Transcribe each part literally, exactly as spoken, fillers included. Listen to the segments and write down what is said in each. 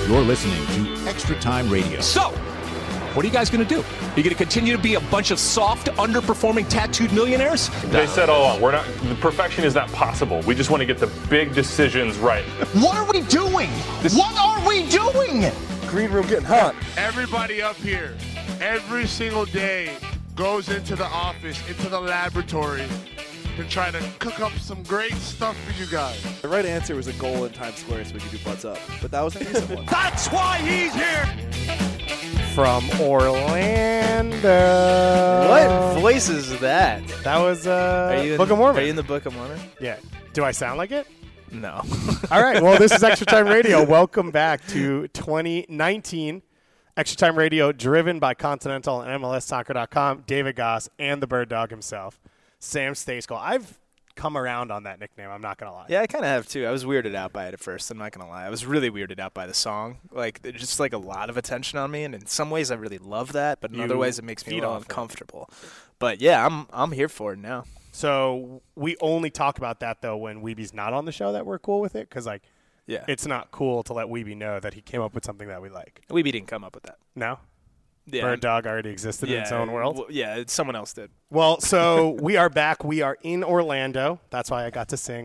You're listening to Extra Time Radio. So, what are you guys going to do? Are you going to continue to be a bunch of soft, underperforming, tattooed millionaires? They said all along, we're not. Perfection is not possible. We just want to get the big decisions right. What are we doing? This, what are we doing? Green room getting hot. Everybody up here, every single day, goes into the office, into the laboratory, to try to cook up some great stuff for you guys. The right answer was a goal in Times Square so we could do butts up, but that was an easy one. That's why he's here! From Orlando. What voice is that? That was uh, are you in, Book of Mormon. Are you in the Book of Mormon? Yeah. Do I sound like it? No. All right. Well, this is Extra Time Radio. Welcome back to twenty nineteen. Extra Time Radio, driven by Continental and M L S Soccer dot com, David Goss, and the Bird Dog himself, Sam Stejskal. I've come around on that nickname, I'm not going to lie. Yeah, I kind of have, too. I was weirded out by it at first, I'm not going to lie. I was really weirded out by the song. Like, there's just, like, a lot of attention on me, and in some ways I really love that, but in You other ways it makes me a little off it. uncomfortable. But, yeah, I'm I'm here for it now. So we only talk about that, though, when Weeby's not on the show that we're cool with it, because, like, Yeah. it's not cool to let Weeby know that he came up with something that we like. Weeby didn't come up with that. No? Yeah. Bird Dog already existed yeah, in its own world? w- Yeah, it's, someone else did. Well, so we are back. We are in Orlando. That's why I got to sing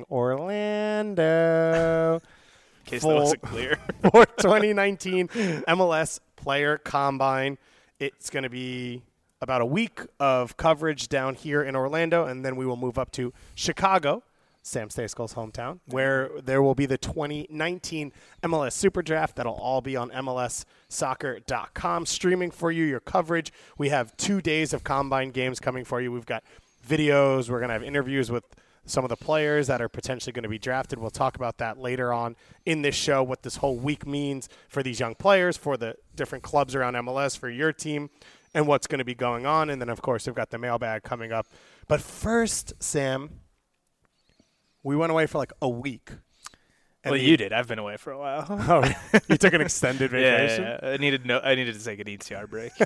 Orlando. In case Full- that wasn't clear. For twenty nineteen M L S Player Combine. It's going to be about a week of coverage down here in Orlando, and then we will move up to Chicago, Sam Stejskal's hometown, where there will be the twenty nineteen M L S Super Draft. That'll all be on M L S Soccer dot com, streaming for you your coverage. We have two days of Combine games coming for you. We've got videos. We're going to have interviews with some of the players that are potentially going to be drafted. We'll talk about that later on in this show, what this whole week means for these young players, for the different clubs around M L S, for your team, and what's going to be going on. And then, of course, we've got the mailbag coming up. But first, Sam, we went away for like a week. And Well, the- you did. I've been away for a while. Oh, you took an extended Yeah, vacation? yeah, yeah. I needed no. I needed to take an E T R break.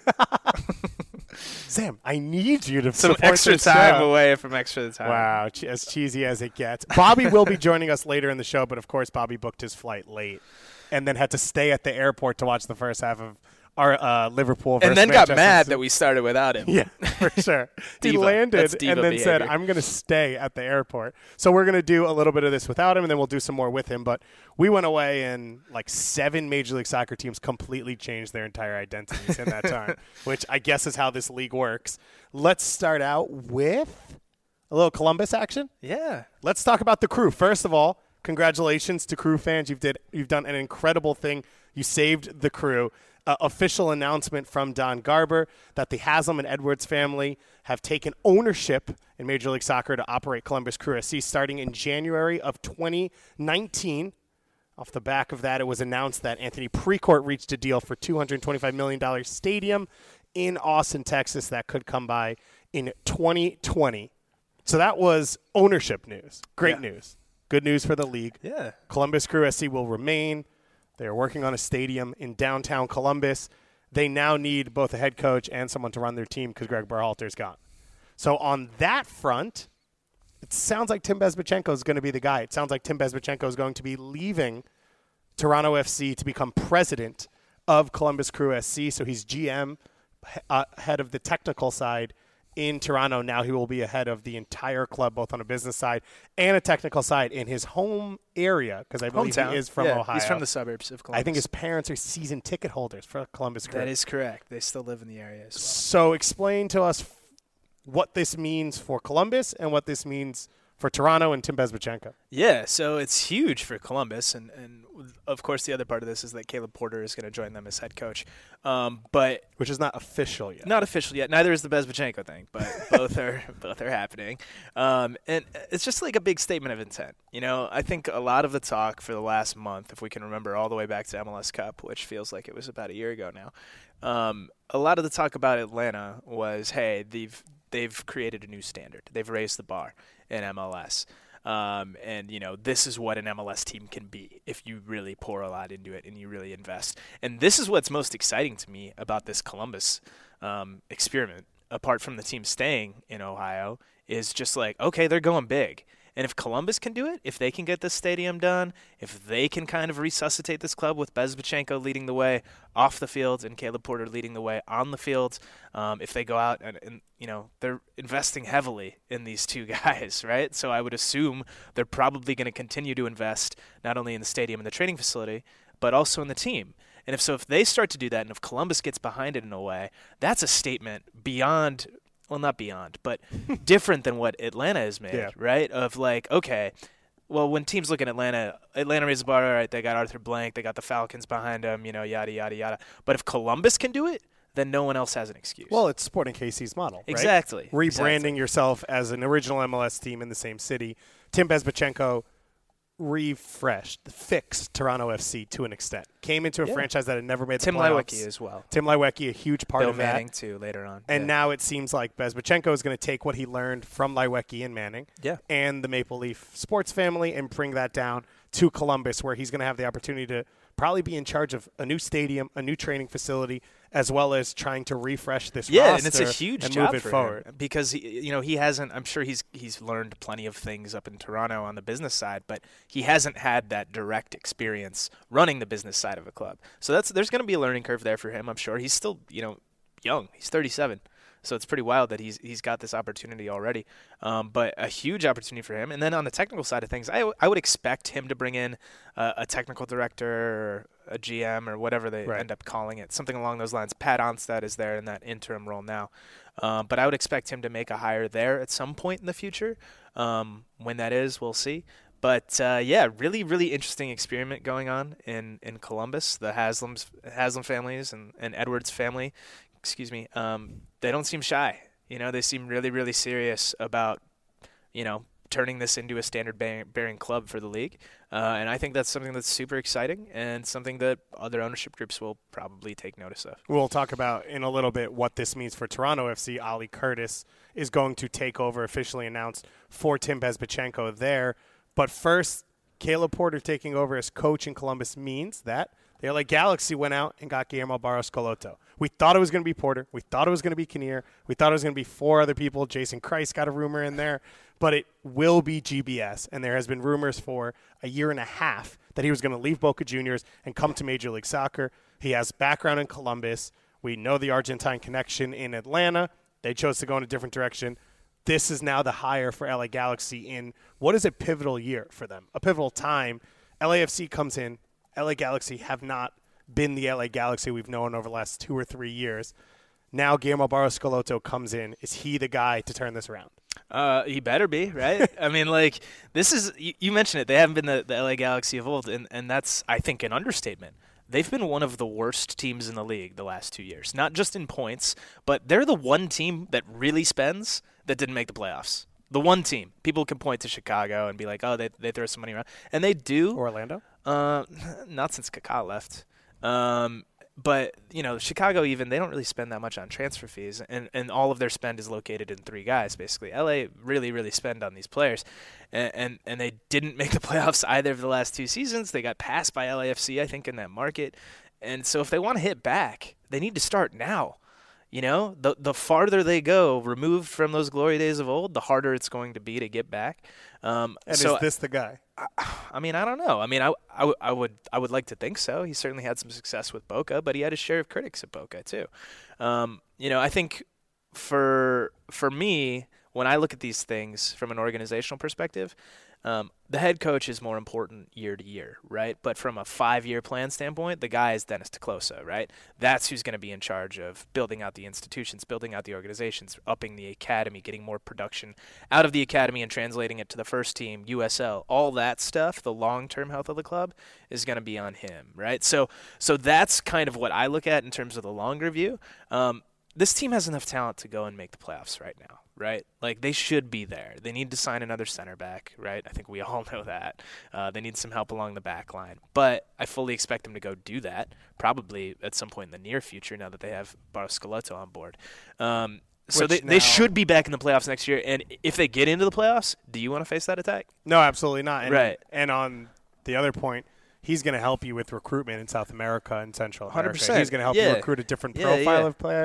Sam, I need you to Some support extra this time show. away from extra time. Wow, che- as cheesy as it gets. Bobby will be joining us later in the show, but of course Bobby booked his flight late and then had to stay at the airport to watch the first half of our uh, Liverpool versus And then Manchester got mad City. that we started without him. Yeah, for sure. he Diva. landed That's and diva then said, behavior. I'm going to stay at the airport. So we're going to do a little bit of this without him, and then we'll do some more with him. But we went away, and like seven Major League Soccer teams completely changed their entire identities in that time, which I guess is how this league works. Let's start out with a little Columbus action. Yeah. Let's talk about the Crew. First of all, congratulations to Crew fans. You've did you've done an incredible thing. You saved the Crew. Uh, official announcement from Don Garber that the Haslam and Edwards family have taken ownership in Major League Soccer to operate Columbus Crew S C starting in January of twenty nineteen. Off the back of that, it was announced that Anthony Precourt reached a deal for two hundred twenty-five million dollars stadium in Austin, Texas that could come by in twenty twenty. So that was ownership news. Great Yeah. news. Good news for the league. Yeah. Columbus Crew S C will remain. They are working on a stadium in downtown Columbus. They now need both a head coach and someone to run their team because Greg Berhalter's gone. So on that front, it sounds like Tim Bezbatchenko is going to be the guy. It sounds like Tim Bezbatchenko is going to be leaving Toronto F C to become president of Columbus Crew S C. So he's G M, uh, head of the technical side in Toronto. Now he will be ahead of the entire club, both on a business side and a technical side in his home area, because I believe Hometown. he is from yeah, Ohio. He's from the suburbs of Columbus. I think his parents are season ticket holders for Columbus Crew. That is correct. They still live in the area as well. So explain to us f- what this means for Columbus and what this means for Toronto and Tim Bezbatchenko. Yeah, so it's huge for Columbus, and, and of course the other part of this is that Caleb Porter is going to join them as head coach, um, but Which is not official yet. not official yet. Neither is the Bezbatchenko thing, but both are both are happening, um, and it's just like a big statement of intent. You know, I think a lot of the talk for the last month, if we can remember all the way back to M L S Cup, which feels like it was about a year ago now, um, a lot of the talk about Atlanta was, hey, they've they've created a new standard. They've raised the bar in M L S. Um, and, you know, this is what an M L S team can be if you really pour a lot into it and you really invest. And this is what's most exciting to me about this Columbus um, experiment, apart from the team staying in Ohio, is just like, okay, they're going big. And if Columbus can do it, if they can get this stadium done, if they can kind of resuscitate this club with Bezbatchenko leading the way off the field and Caleb Porter leading the way on the field, um, if they go out and, and, you know, they're investing heavily in these two guys, right? So I would assume they're probably going to continue to invest not only in the stadium and the training facility, but also in the team. And if so, if they start to do that and if Columbus gets behind it in a way, that's a statement beyond – well, not beyond, but different than what Atlanta has made, yeah. right? Of like, okay, well, when teams look at Atlanta, Atlanta raises the bar, all right, they got Arthur Blank, they got the Falcons behind them, you know, yada, yada, yada. But if Columbus can do it, then no one else has an excuse. Well, it's Sporting K C's model, right? Exactly. Rebranding exactly. yourself as an original M L S team in the same city. Tim Bezbatchenko refreshed, fixed Toronto F C to an extent. Came into a yeah. franchise that had never made the Tim playoffs. Leiweke as well. Tim Leiweke, a huge part Bill of that. Manning, too, later on. And yeah. now it seems like Bezbatchenko is going to take what he learned from Leiweke and Manning yeah. and the Maple Leaf sports family and bring that down to Columbus, where he's going to have the opportunity to probably be in charge of a new stadium, a new training facility, as well as trying to refresh this yeah, roster and it's a huge and job move it for forward. him because he, you know, he hasn't. I'm sure he's he's learned plenty of things up in Toronto on the business side, but he hasn't had that direct experience running the business side of a club. So that's there's going to be a learning curve there for him. I'm sure he's still, you know, young. He's thirty-seven. So it's pretty wild that he's he's got this opportunity already, um, but a huge opportunity for him. And then on the technical side of things, I, w- I would expect him to bring in uh, a technical director or a G M or whatever they right. end up calling it, something along those lines. Pat Onstad is there in that interim role now, um, but I would expect him to make a hire there at some point in the future. Um, when that is, we'll see. But, uh, yeah, really, really interesting experiment going on in, in Columbus. The Haslam's, Haslam families and, and Edwards family, excuse me, um, they don't seem shy. You know, they seem really, really serious about, you know, turning this into a standard-bearing club for the league. Uh, and I think that's something that's super exciting and something that other ownership groups will probably take notice of. We'll talk about in a little bit what this means for Toronto F C. Ali Curtis is going to take over, officially announced, for Tim Bezbatchenko there. But first, Caleb Porter taking over as coach in Columbus means that the L A Galaxy went out and got Guillermo Barros Schelotto. We thought it was going to be Porter. We thought it was going to be Kinnear. We thought it was going to be four other people. Jason Christ got a rumor in there. But it will be G B S. And there has been rumors for a year and a half that he was going to leave Boca Juniors and come to Major League Soccer. He has background in Columbus. We know the Argentine connection in Atlanta. They chose to go in a different direction. This is now the hire for L A Galaxy in what is a pivotal year for them, a pivotal time. L A F C comes in. L A Galaxy have not been the L A Galaxy we've known over the last two or three years. Now Guillermo Barros Schelotto comes in. Is he the guy to turn this around? Uh, he better be, right? I mean, like, this is, you, you mentioned it, they haven't been the, the L A Galaxy of old, and, and that's, I think, an understatement. They've been one of the worst teams in the league the last two years, not just in points, but they're the one team that really spends that didn't make the playoffs. The one team. People can point to Chicago and be like, oh, they they throw some money around. And they do. Orlando? Uh, not since Kaká left. Um, but, you know, Chicago even, they don't really spend that much on transfer fees. And, and all of their spend is located in three guys, basically. L A really, really spend on these players. And, and, and they didn't make the playoffs either of the last two seasons. They got passed by L A F C, I think, in that market. And so if they want to hit back, they need to start now. You know, the the farther they go, removed from those glory days of old, the harder it's going to be to get back. Um, and so is this the guy? I, I mean, I don't know. I mean, I, I, w- I would I would like to think so. He certainly had some success with Boca, but he had his share of critics at Boca too. Um, you know, I think for for me, when I look at these things from an organizational perspective, um, the head coach is more important year to year, right? But from a five-year plan standpoint, the guy is Dennis Teclosa, right? That's who's going to be in charge of building out the institutions, building out the organizations, upping the academy, getting more production out of the academy and translating it to the first team, U S L. All that stuff, the long-term health of the club, is going to be on him, right? So, so that's kind of what I look at in terms of the longer view. Um, this team has enough talent to go and make the playoffs right now, right? Like, they should be there. They need to sign another center back, right? I think we all know that. Uh, they need some help along the back line. But I fully expect them to go do that, probably at some point in the near future now that they have Barros Schelotto on board. Um, so they, now, they should be back in the playoffs next year. And if they get into the playoffs, do you want to face that attack? No, absolutely not. And, right. And on the other point, he's going to help you with recruitment in South America and Central America. one hundred percent. He's going to help yeah. you recruit a different yeah, profile yeah. of player,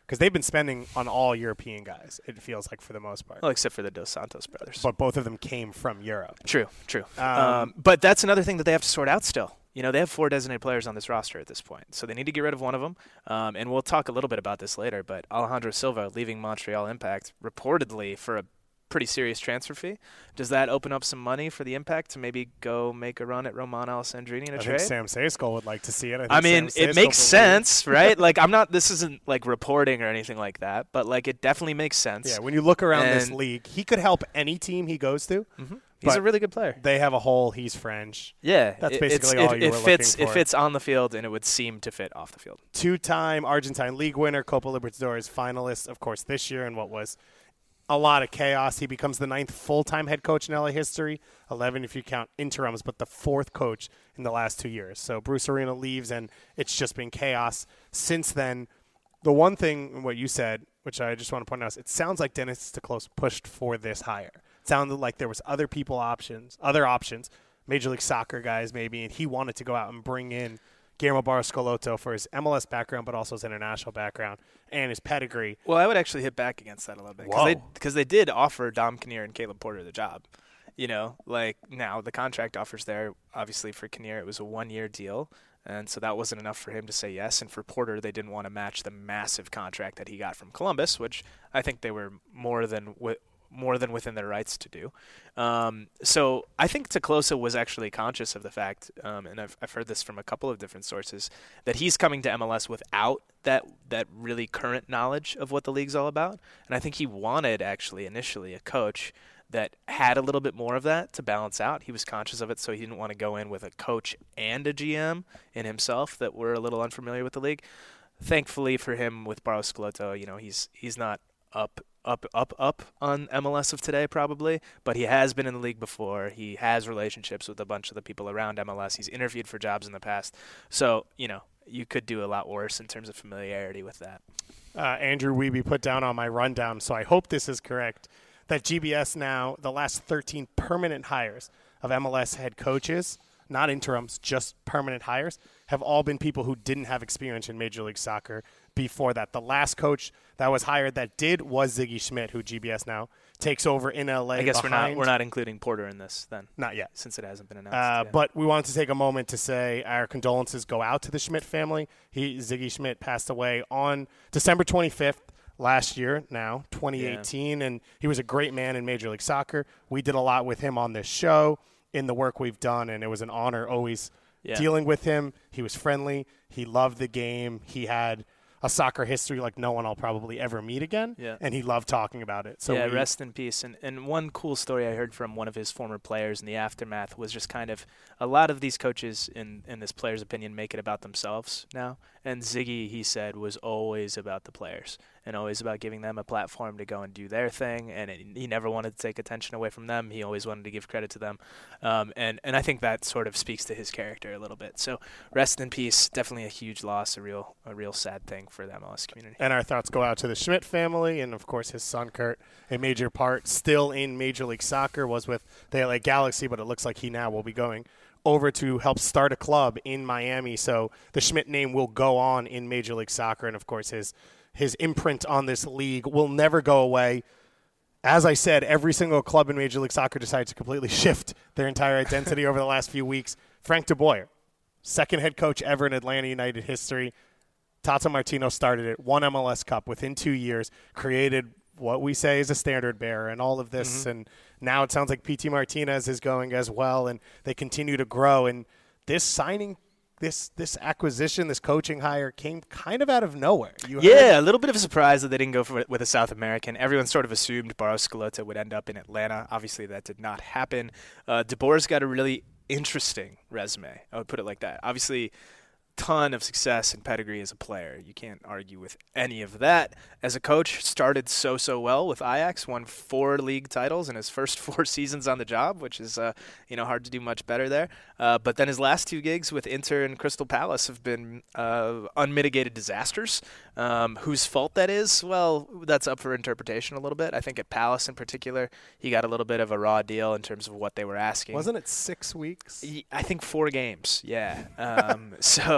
because they've been spending on all European guys, it feels like, for the most part. Well, except for the Dos Santos brothers. But both of them came from Europe. True, true. Um, Um, but that's another thing that they have to sort out still. You know, they have four designated players on this roster at this point, so they need to get rid of one of them. Um, and we'll talk a little bit about this later, but Alejandro Silva leaving Montreal Impact reportedly for a pretty serious transfer fee. Does that open up some money for the Impact to maybe go make a run at Roman Alessandrini in a I trade? think Sam Sejsko would like to see it. I, think I mean, Sam it Sejsko makes believes- sense, right? Like, I'm not – this isn't, like, reporting or anything like that, but, like, it definitely makes sense. Yeah, when you look around this And- league, he could help any team he goes to. Mm-hmm. He's But a really good player. They have a hole. He's French. Yeah. That's it- basically it's, all it, you it were fits, looking for. It fits on the field, and it would seem to fit off the field. Two-time Argentine League winner, Copa Libertadores finalist, of course, this year in what was a lot of chaos. He becomes the ninth full-time head coach in L A history, eleven if you count interims, but the fourth coach in the last two years. So Bruce Arena leaves, and it's just been chaos since then. The one thing, what you said, which I just want to point out, is it sounds like Dennis Staclos pushed for this hire. It sounded like there was other people options, other options, Major League Soccer guys maybe, and he wanted to go out and bring in Guillermo Barros Schelotto for his M L S background, but also his international background and his pedigree. Well, I would actually hit back against that a little bit because they, 'cause they did offer Dom Kinnear and Caleb Porter the job. You know, like now the contract offers there, obviously for Kinnear it was a one-year deal, and so that wasn't enough for him to say yes. And for Porter, they didn't want to match the massive contract that he got from Columbus, which I think they were more than wi- more than within their rights to do. Um, so I think Teclosa was actually conscious of the fact, um, and I've, I've heard this from a couple of different sources, that he's coming to M L S without that that really current knowledge of what the league's all about. And I think he wanted, actually, initially, a coach that had a little bit more of that to balance out. He was conscious of it, so he didn't want to go in with a coach and a G M in himself that were a little unfamiliar with the league. Thankfully for him, with Barros Schelotto, you know, he's he's not up up, up, up on M L S of today probably, but he has been in the league before. He has relationships with a bunch of the people around M L S. He's interviewed for jobs in the past. So, you know, you could do a lot worse in terms of familiarity with that. Uh, Andrew Wiebe put down on my rundown, so I hope this is correct, that G B S now, the last thirteen permanent hires of M L S head coaches, not interims, just permanent hires, have all been people who didn't have experience in Major League Soccer before that. The last coach that was hired that did was Ziggy Schmidt, who G B S now takes over in L A. I guess behind. we're not we're not including Porter in this then. Not yet. Since it hasn't been announced. Uh, yeah. But we wanted to take a moment to say our condolences go out to the Schmidt family. He Ziggy Schmidt passed away on December twenty-fifth last year, now twenty eighteen, yeah. And he was a great man in Major League Soccer. We did a lot with him on this show in the work we've done, and it was an honor always yeah. dealing with him. He was friendly. He loved the game. He had a soccer history like no one I'll probably ever meet again, yeah. and he loved talking about it. So yeah, we, rest in peace. And and one cool story I heard from one of his former players in the aftermath was just kind of a lot of these coaches, in, in this player's opinion, make it about themselves now. And Ziggy, he said, was always about the players and always about giving them a platform to go and do their thing. And it, he never wanted to take attention away from them. He always wanted to give credit to them. Um, and, and I think that sort of speaks to his character a little bit. So rest in peace. Definitely a huge loss, a real a real sad thing for the M L S community. And our thoughts go out to the Schmidt family and, of course, his son, Kurt, a major part still in Major League Soccer, was with the L A Galaxy, but it looks like he now will be going over to help start a club in Miami. So the Schmidt name will go on in Major League Soccer, and, of course, his his imprint on this league will never go away. As I said, every single club in Major League Soccer decided to completely shift their entire identity over the last few weeks. Frank De Boer, second head coach ever in Atlanta United history. Tata Martino started it, won M L S Cup within two years, created what we say is a standard bearer and all of this. Mm-hmm. And now it sounds like P T Martinez is going as well, and they continue to grow. And this signing, this this acquisition, this coaching hire came kind of out of nowhere. You yeah, heard? a little bit of a surprise that they didn't go for it with a South American. Everyone sort of assumed Barros Schelotto would end up in Atlanta. Obviously, that did not happen. Uh, De Boer's got a really interesting resume. I would put it like that. Obviously, ton of success and pedigree as a player. You can't argue with any of that. As a coach, started so, so well with Ajax, won four league titles in his first four seasons on the job, which is uh, you know hard to do much better there. Uh, but then his last two gigs with Inter and Crystal Palace have been uh, unmitigated disasters. Um, whose fault that is, well, that's up for interpretation a little bit. I think at Palace in particular, he got a little bit of a raw deal in terms of what they were asking. Wasn't it six weeks? I think four games, yeah. Um, so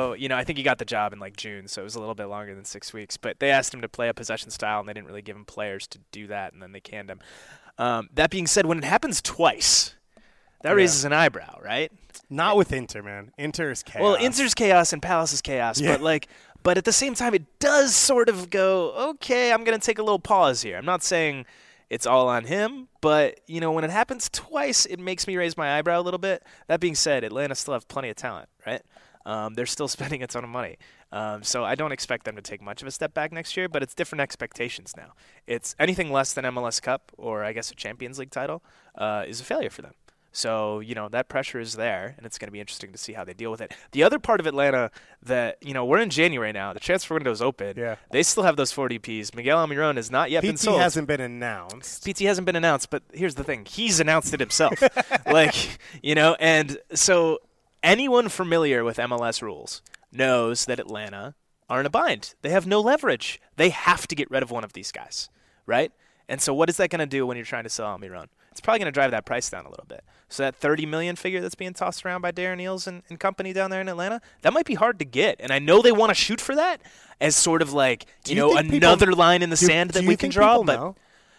So, you know, I think he got the job in like June, so it was a little bit longer than six weeks. But they asked him to play a possession style, and they didn't really give him players to do that, and then they canned him. Um, that being said, when it happens twice, that Yeah. raises an eyebrow, right? Not with Inter, man. Inter is chaos. Well, Inter's chaos and Palace is chaos, Yeah. but like, but at the same time, it does sort of go, okay, I'm going to take a little pause here. I'm not saying it's all on him, but, you know, when it happens twice, it makes me raise my eyebrow a little bit. That being said, Atlanta still have plenty of talent, right? Um, they're still spending a ton of money. Um, so I don't expect them to take much of a step back next year, but it's different expectations now. It's anything less than M L S Cup or, I guess, a Champions League title uh, is a failure for them. So, you know, that pressure is there, and it's going to be interesting to see how they deal with it. The other part of Atlanta that, you know, we're in January now. The transfer window's open. Yeah. They still have those four D Ps. Miguel Almiron has not yet P T been sold. hasn't been announced. P T hasn't been announced, but here's the thing. He's announced it himself. like, you know, and so anyone familiar with M L S rules knows that Atlanta are in a bind. They have no leverage. They have to get rid of one of these guys, right? And so what is that going to do when you're trying to sell Almiron? It's probably going to drive that price down a little bit. So that thirty million dollars figure that's being tossed around by Darren Eales and, and company down there in Atlanta, that might be hard to get. And I know they want to shoot for that as sort of like, you, you know, think another people- line in the do- sand do that you we can think draw. people But know?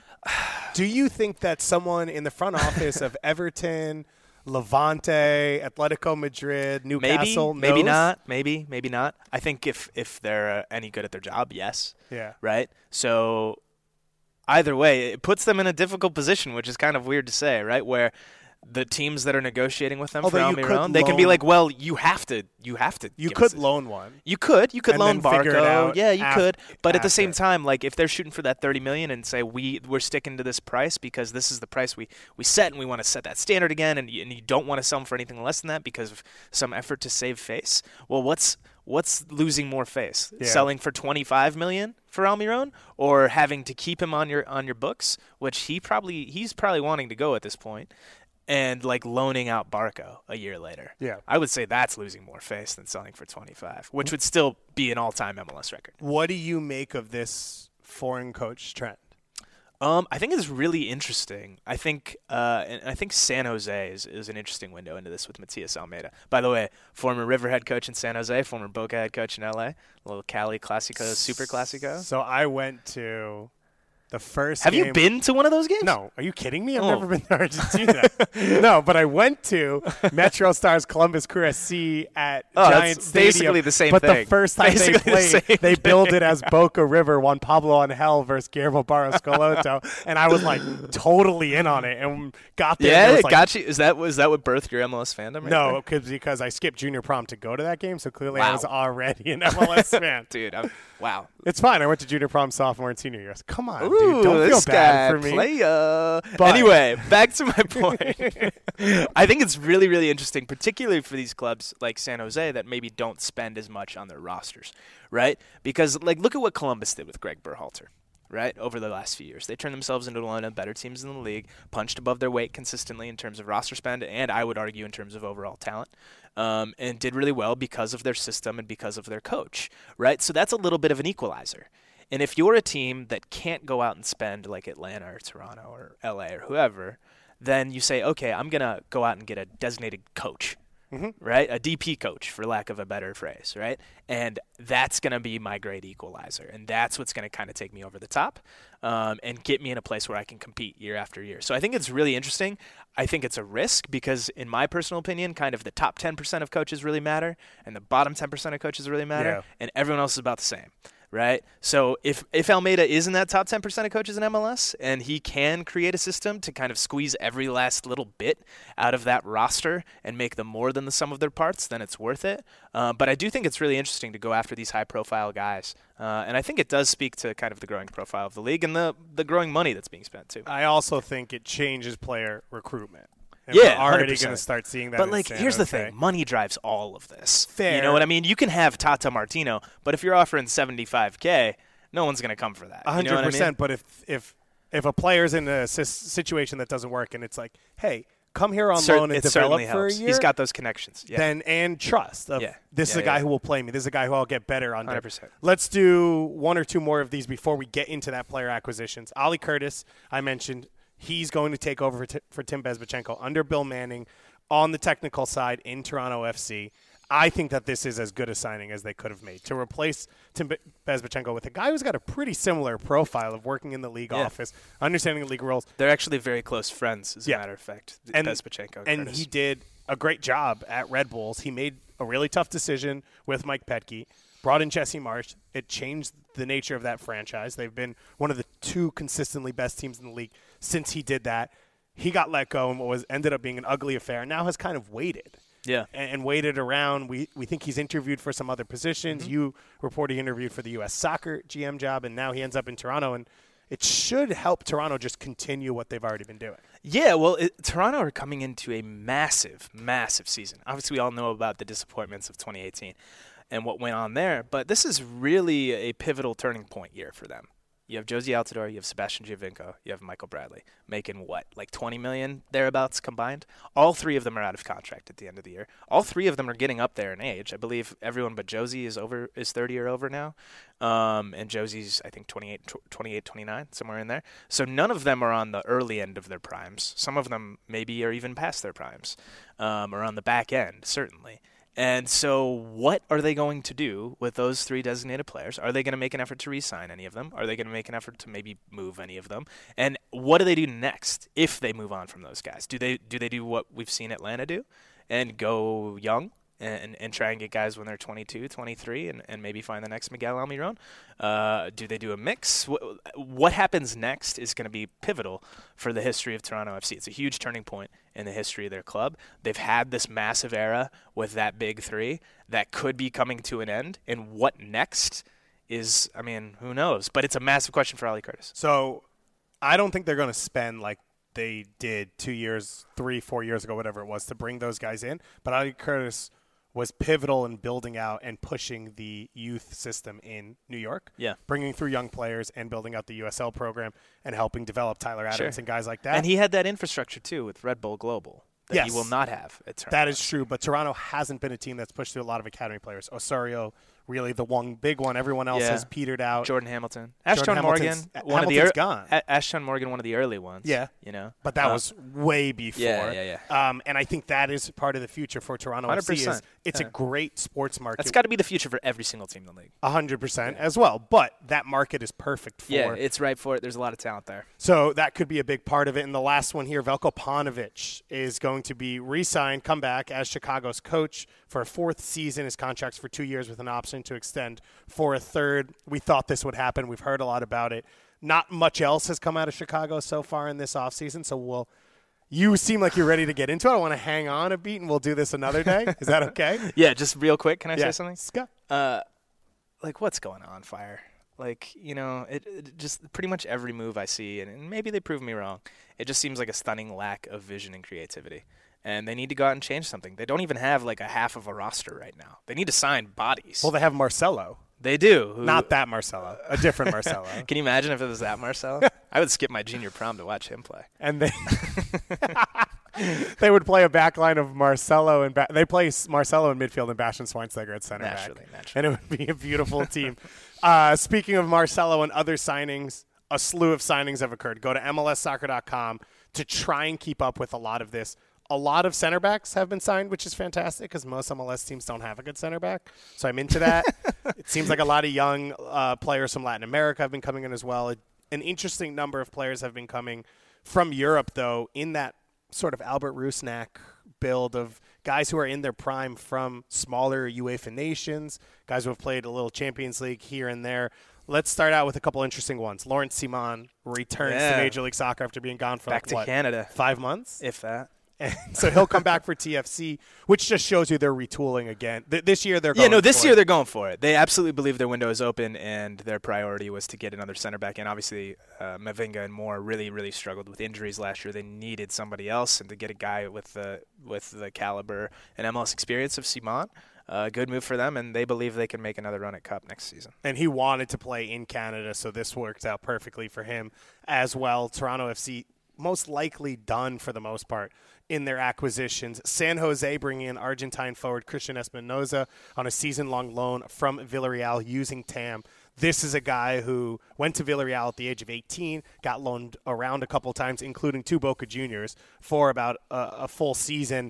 Do you think that someone in the front office of Everton, Levante, Atletico Madrid, Newcastle maybe, maybe knows? not, maybe, maybe not. I think if if they're uh, any good at their job, yes. Yeah. Right. So either way, it puts them in a difficult position, which is kind of weird to say, right? Where the teams that are negotiating with them for Although you could Almiron, they can be loan- like, well, you have to, you have to. You give could us this. loan one. You could, you could and loan then figure it Barco. out Yeah, you af- could. But at the same after. time, like if they're shooting for that thirty million and say we we're sticking to this price because this is the price we, we set and we want to set that standard again, and you, and you don't want to sell them for anything less than that because of some effort to save face. Well, what's what's losing more face? Yeah. Selling for twenty-five million for Almiron, or having to keep him on your on your books, which he probably he's probably wanting to go at this point. And like loaning out Barco a year later. Yeah. I would say that's losing more face than selling for twenty-five, which would still be an all-time M L S record. What do you make of this foreign coach trend? Um, I think it's really interesting. I think uh, and I think San Jose is, is an interesting window into this with Matias Almeida. By the way, former River head coach in San Jose, former Boca head coach in L A, a little Cali Classico, Super Classico. So I went to the first Have game. you been to one of those games? No. Are you kidding me? I've Oh. never been to Argentina. No, but I went to Metro Stars Columbus Crew S C at Oh, Giant that's Stadium. basically the same but thing. the first time Basically the they played, same they billed thing. it as Boca River Juan Pablo Angel versus Guillermo Barros Scoloto. And I was like totally in on it and got there. and Yeah, there was it like, got you. Is that was that what birthed your M L S fandom? Right No, there? cause, because I skipped junior prom to go to that game, so clearly I Wow. was already an M L S fan. dude. I'm, wow. It's fine. I went to junior prom sophomore and senior years. Come on, Ooh, dude. Don't feel this bad guy, for me. playa. But- Anyway, back to my point. I think it's really, really interesting, particularly for these clubs like San Jose that maybe don't spend as much on their rosters, right? Because, like, look at what Columbus did with Greg Berhalter, right, over the last few years. They turned themselves into one of the better teams in the league, punched above their weight consistently in terms of roster spend, and I would argue in terms of overall talent, um, and did really well because of their system and because of their coach, right? So that's a little bit of an equalizer. And if you're a team that can't go out and spend like Atlanta or Toronto or L A or whoever, then you say, okay, I'm going to go out and get a designated coach, mm-hmm. right? A D P coach, for lack of a better phrase, right? And that's going to be my great equalizer. And that's what's going to kind of take me over the top um, and get me in a place where I can compete year after year. So I think it's really interesting. I think it's a risk because, in my personal opinion, kind of the top ten percent of coaches really matter and the bottom ten percent of coaches really matter, Yeah. and everyone else is about the same. Right? So if, if Almeida is in that top ten percent of coaches in M L S and he can create a system to kind of squeeze every last little bit out of that roster and make them more than the sum of their parts, then it's worth it. Uh, but I do think it's really interesting to go after these high-profile guys. Uh, and I think it does speak to kind of the growing profile of the league and the, the growing money that's being spent, too. I also think it changes player recruitment. And Yeah, we're already one hundred percent. going to start seeing that. But, in like, San here's the Jose. thing. Money drives all of this. Fair. You know what I mean? You can have Tata Martino, but if you're offering seventy-five K, no one's going to come for that. A You know hundred what I mean? percent. But if if if a player's in a sis- situation that doesn't work, and it's like, hey, come here on Cer- loan and it develop certainly for a helps. year, He's got those connections. Yeah. then and trust. Of, Yeah. This is Yeah, a guy yeah. who will play me. This is a guy who I'll get better under. one hundred percent. Let's do one or two more of these before we get into that player acquisitions. Ali Curtis, I mentioned, he's going to take over for, t- for Tim Bezbatchenko under Bill Manning on the technical side in Toronto F C. I think that this is as good a signing as they could have made to replace Tim Bezbatchenko with a guy who's got a pretty similar profile of working in the league Yeah. office, understanding the league rules. They're actually very close friends, as Yeah. a matter of fact, And, Bezbatchenko. and Curtis. he did a great job at Red Bulls. He made a really tough decision with Mike Petke, brought in Jesse Marsch. It changed the nature of that franchise. They've been one of the two consistently best teams in the league since he did that. He got let go and what was ended up being an ugly affair, and now has kind of waited. Yeah. And, and waited around. We we think he's interviewed for some other positions. Mm-hmm. You report he interviewed for the U S Soccer G M job, and now he ends up in Toronto. And it should help Toronto just continue what they've already been doing. Yeah, well, it, Toronto are coming into a massive, massive season. Obviously, we all know about the disappointments of twenty eighteen and what went on there, but this is really a pivotal turning point year for them. You have Josie Altidore, you have Sebastian Giovinco, you have Michael Bradley, making what, like twenty million thereabouts combined? All three of them are out of contract at the end of the year. All three of them are getting up there in age. I believe everyone but Josie is over is thirty or over now, um, and Josie's I think twenty-eight, twenty-eight, twenty-nine, somewhere in there. So none of them are on the early end of their primes. Some of them maybe are even past their primes, um, or on the back end certainly. And so what are they going to do with those three designated players? Are they going to make an effort to re-sign any of them? Are they going to make an effort to maybe move any of them? And what do they do next if they move on from those guys? Do they do they do what we've seen Atlanta do and go young and, and try and get guys when they're twenty-two, twenty-three and, and maybe find the next Miguel Almiron? Uh, do they do a mix? What, what happens next is going to be pivotal for the history of Toronto F C. It's a huge turning point in the history of their club. They've had this massive era with that big three that could be coming to an end. And what next is, I mean, who knows? But it's a massive question for Ali Curtis. So I don't think they're going to spend like they did two years, three, four years ago, whatever it was, to bring those guys in. But Ali Curtis was pivotal in building out and pushing the youth system in New York. Yeah. Bringing through young players and building out the U S L program and helping develop Tyler Adams Sure. and guys like that. And he had that infrastructure, too, with Red Bull Global that Yes. he will not have at Toronto. That is true, but Toronto hasn't been a team that's pushed through a lot of academy players. Osorio, really the one big one. Everyone else Yeah. has petered out. Jordan Hamilton. Ashton Hamilton's- Morgan, one of the Hamilton's ear- gone. A- Ashton Morgan, one of the early ones. Yeah. You know? But that Uh, was way before. Yeah, yeah, yeah. Um, and I think that is part of the future for Toronto one F C. hundred Is percent. it's Yeah. a great sports market. That's got to be the future for every single team in the league. one hundred percent as well. But that market is perfect for Yeah, it's right for it. There's a lot of talent there. So that could be a big part of it. And the last one here, Veljko Paunovic is going to be re-signed, come back as Chicago's coach for a fourth season. His contract's for two years with an option to extend for a third. We thought this would happen. We've heard a lot about it. Not much else has come out of Chicago so far in this offseason, so we'll – you seem like you're ready to get into it. I want to hang on a beat, and we'll do this another day. Is that okay? Yeah, just real quick, can I Yeah. say something? Scott. Uh, like, what's going on, Fire? Like, you know, it, it just pretty much every move I see, and, and maybe they prove me wrong, it just seems like a stunning lack of vision and creativity. And they need to go out and change something. They don't even have, like, a half of a roster right now. They need to sign bodies. Well, they have Marcelo. They do. Who, Not that Marcelo. A different Marcelo. Can you imagine if it was that Marcelo? I would skip my junior prom to watch him play. And they they would play a back line of Marcelo and ba- they play Marcelo in midfield and Bastian Schweinsteiger at center Naturally, back. naturally. And it would be a beautiful team. Uh, speaking of Marcelo and other signings, a slew of signings have occurred. Go to M L S soccer dot com to try and keep up with a lot of this. A lot of center backs have been signed, which is fantastic because most M L S teams don't have a good center back. So I'm into that. It seems like a lot of young uh, players from Latin America have been coming in as well. An interesting number of players have been coming from Europe, though, in that sort of Albert Rusnak build of guys who are in their prime from smaller UEFA nations, guys who have played a little Champions League here and there. Let's start out with a couple interesting ones. Lawrence Simon returns Yeah. to Major League Soccer after being gone for Back like, to what, Canada. five months? If that. And so he'll come back for T F C, which just shows you they're retooling again. Th- this year they're going Yeah, no, this for year it. they're going for it. They absolutely believe their window is open, and their priority was to get another center back in. Obviously, uh, Mavinga and Moore really, really struggled with injuries last year. They needed somebody else, and to get a guy with the with the caliber and M L S experience of Simon, a uh, good move for them, and they believe they can make another run at Cup next season. And he wanted to play in Canada, so this worked out perfectly for him as well. Toronto F C most likely done for the most part in their acquisitions. San Jose bringing in Argentine forward Christian Espinoza on a season-long loan from Villarreal using T A M. This is a guy who went to Villarreal at the age of eighteen, got loaned around a couple times, including two Boca Juniors, for about a, a full season,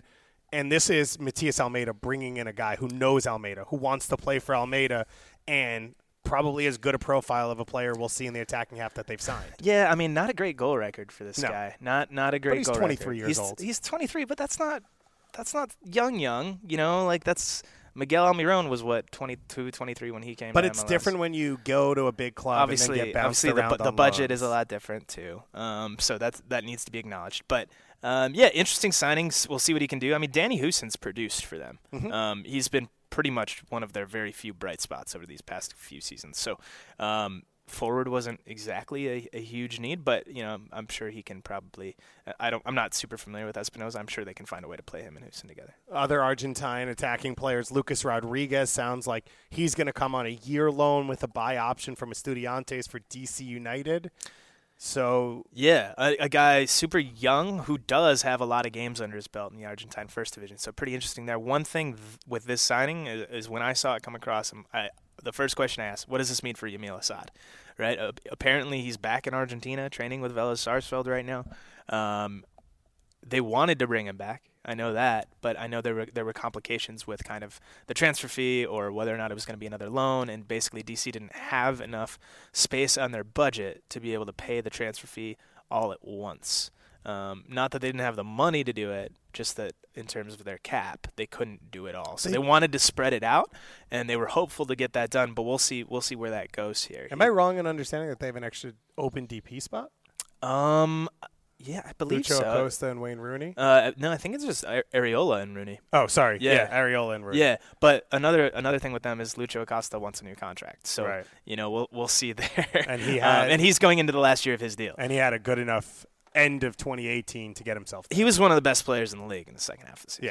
And this is Matias Almeida bringing in a guy who knows Almeida, who wants to play for Almeida, and probably as good a profile of a player we'll see in the attacking half that they've signed. Yeah, I mean, not a great goal record for this No. guy. Not not a great But he's goal twenty-three record. years he's, old. He's twenty-three, but that's not that's not young young, you know? Like that's Miguel Almiron was what, twenty-two, twenty-three when he came But to it's M L S. different when you go to a big club Obviously, and then get bounced obviously the, around bu- the on budget loans. is a lot different too. Um, so that's that needs to be acknowledged. But um, yeah, interesting signings. We'll see what he can do. I mean, Danny Houston's produced for them. Mm-hmm. Um, he's been pretty much one of their very few bright spots over these past few seasons. So um, forward wasn't exactly a, a huge need, but you know, I'm sure he can probably. I don't. I'm not super familiar with Espinoza. I'm sure they can find a way to play him and Houston together. Other Argentine attacking players, Lucas Rodriguez sounds like he's going to come on a year loan with a buy option from Estudiantes for D C United. So yeah, a, a guy super young who does have a lot of games under his belt in the Argentine First Division. So pretty interesting there. One thing th- with this signing is, is when I saw it come across him, I, the first question I asked, what does this mean for Yamil Assad? Right? Uh, apparently he's back in Argentina training with Vélez Sarsfield right now. Um, they wanted to bring him back. I know that, but I know there were there were complications with kind of the transfer fee or whether or not it was going to be another loan, and basically D C didn't have enough space on their budget to be able to pay the transfer fee all at once. Um, not that they didn't have the money to do it, just that in terms of their cap, they couldn't do it all. So they, they wanted to spread it out, and they were hopeful to get that done. But we'll see. We'll see where that goes here. Am I wrong in understanding that they have an extra open D P spot? Um. Yeah, I believe Lucho so. Acosta and Wayne Rooney? Uh, no, I think it's just Ar- Areola and Rooney. Oh, sorry. Yeah. Yeah, Areola and Rooney. Yeah, but another another thing with them is Lucho Acosta wants a new contract. So, Right. you know, we'll we'll see there. And he um, had- and he's going into the last year of his deal. And he had a good enough end of twenty eighteen to get himself there. He was one of the best players in the league in the second half of the season. Yeah.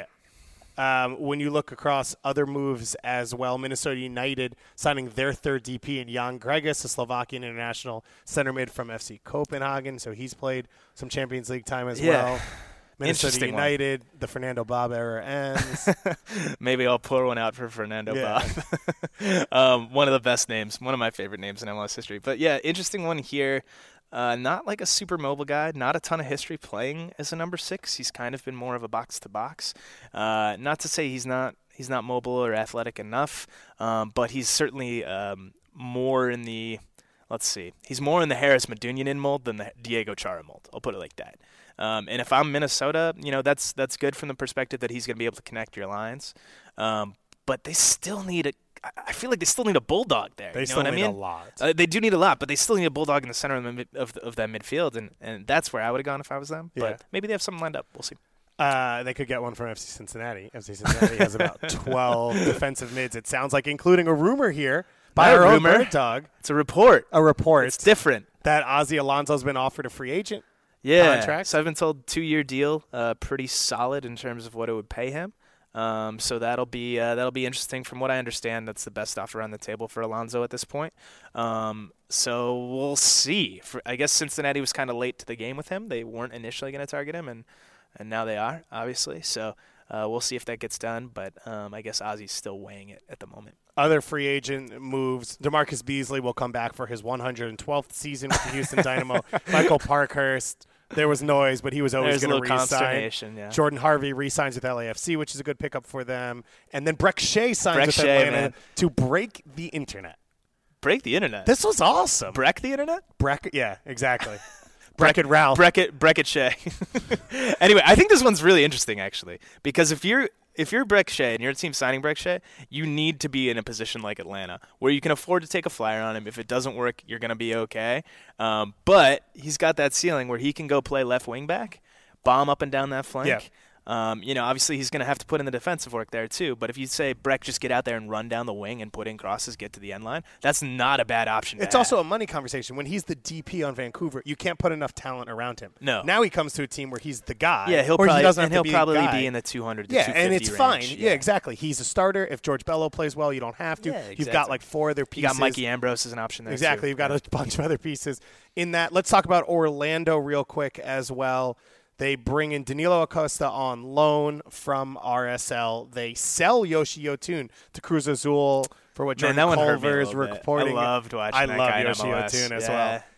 Um, when you look across other moves as well, Minnesota United signing their third D P in Jan Gregus, a Slovakian international center mid from F C Copenhagen. So he's played some Champions League time as Yeah. well. Minnesota Interesting one. United, the Fernando Bob era ends. Maybe I'll pour one out for Fernando Yeah. Bob. um, one of the best names, one of my favorite names in M L S history. But yeah, interesting one here. Uh, not like a super mobile guy, not a ton of history playing as a number six. He's kind of been more of a box to box. Uh, not to say he's not he's not mobile or athletic enough, um, but he's certainly um, more in the let's see, he's more in the Harris Medunjanin mold than the Diego Chara mold. I'll put it like that. Um, and if I'm Minnesota, you know that's that's good from the perspective that he's going to be able to connect your lines. Um, but they still need a. I feel like they still need a bulldog there. They you know still what need I a mean? lot. Uh, they do need a lot, but they still need a bulldog in the center of, the mid, of, the, of that midfield, and, and that's where I would have gone if I was them. Yeah. But maybe they have something lined up. We'll see. Uh, they could get one from F C Cincinnati. F C Cincinnati has about twelve defensive mids, it sounds like, including a rumor here by Not a our own rumor. bird dog. It's a report. A report. It's different. That Ozzy Alonso's been offered a free agent Yeah. contract. So I've been told two-year deal, uh, pretty solid in terms of what it would pay him. Um, so that'll be uh, that'll be interesting. From what I understand, that's the best offer on the table for Alonso at this point. Um, so we'll see. For, I guess Cincinnati was kind of late to the game with him. They weren't initially going to target him, and, and now they are, obviously. So uh, we'll see if that gets done. But um, I guess Ozzy's still weighing it at the moment. Other free agent moves. DeMarcus Beasley will come back for his one hundred twelfth season with the Houston Dynamo. Michael Parkhurst. There was noise, but he was always There's a going to little re-sign. consternation, yeah. Jordan Harvey re-signs with L A F C, which is a good pickup for them. And then Breck Shea signs Breck with Shea, Atlanta man. to break the internet. Break the internet. This was awesome. Breck the internet? Breck, yeah, exactly. Breck and Ralph. Breckett, Breckett Shea. Anyway, I think this one's really interesting, actually, because if you're if you're Breck Shea and your team signing Breck Shea, you need to be in a position like Atlanta where you can afford to take a flyer on him. If it doesn't work, you're going to be okay. Um, but he's got that ceiling where he can go play left wing back, bomb up and down that flank. Yeah. Um, you know, obviously he's going to have to put in the defensive work there too. But if you say Breck just get out there and run down the wing and put in crosses, get to the end line, that's not a bad option. to It's have. also a money conversation. When he's the D P on Vancouver, you can't put enough talent around him. No. Now he comes to a team where he's the guy. yeah, he'll or probably he doesn't and have to he'll be probably a guy. be in the two hundred to Yeah, two fifty and it's range. fine. Yeah. Yeah, exactly. He's a starter. If George Bello plays well, you don't have to. Yeah, You've exactly. got like four other You pieces. got Mikey Ambrose as an option there Exactly. too. You've got a bunch of other pieces in that. Let's talk about Orlando real quick as well. They bring in Danilo Acosta on loan from R S L. They sell Yoshi Yotun to Cruz Azul for what Man, Jordan that one hurt me a Culver is little bit. reporting. I loved watching I that love guy in Yoshi M L S. Yotun as Yeah. well.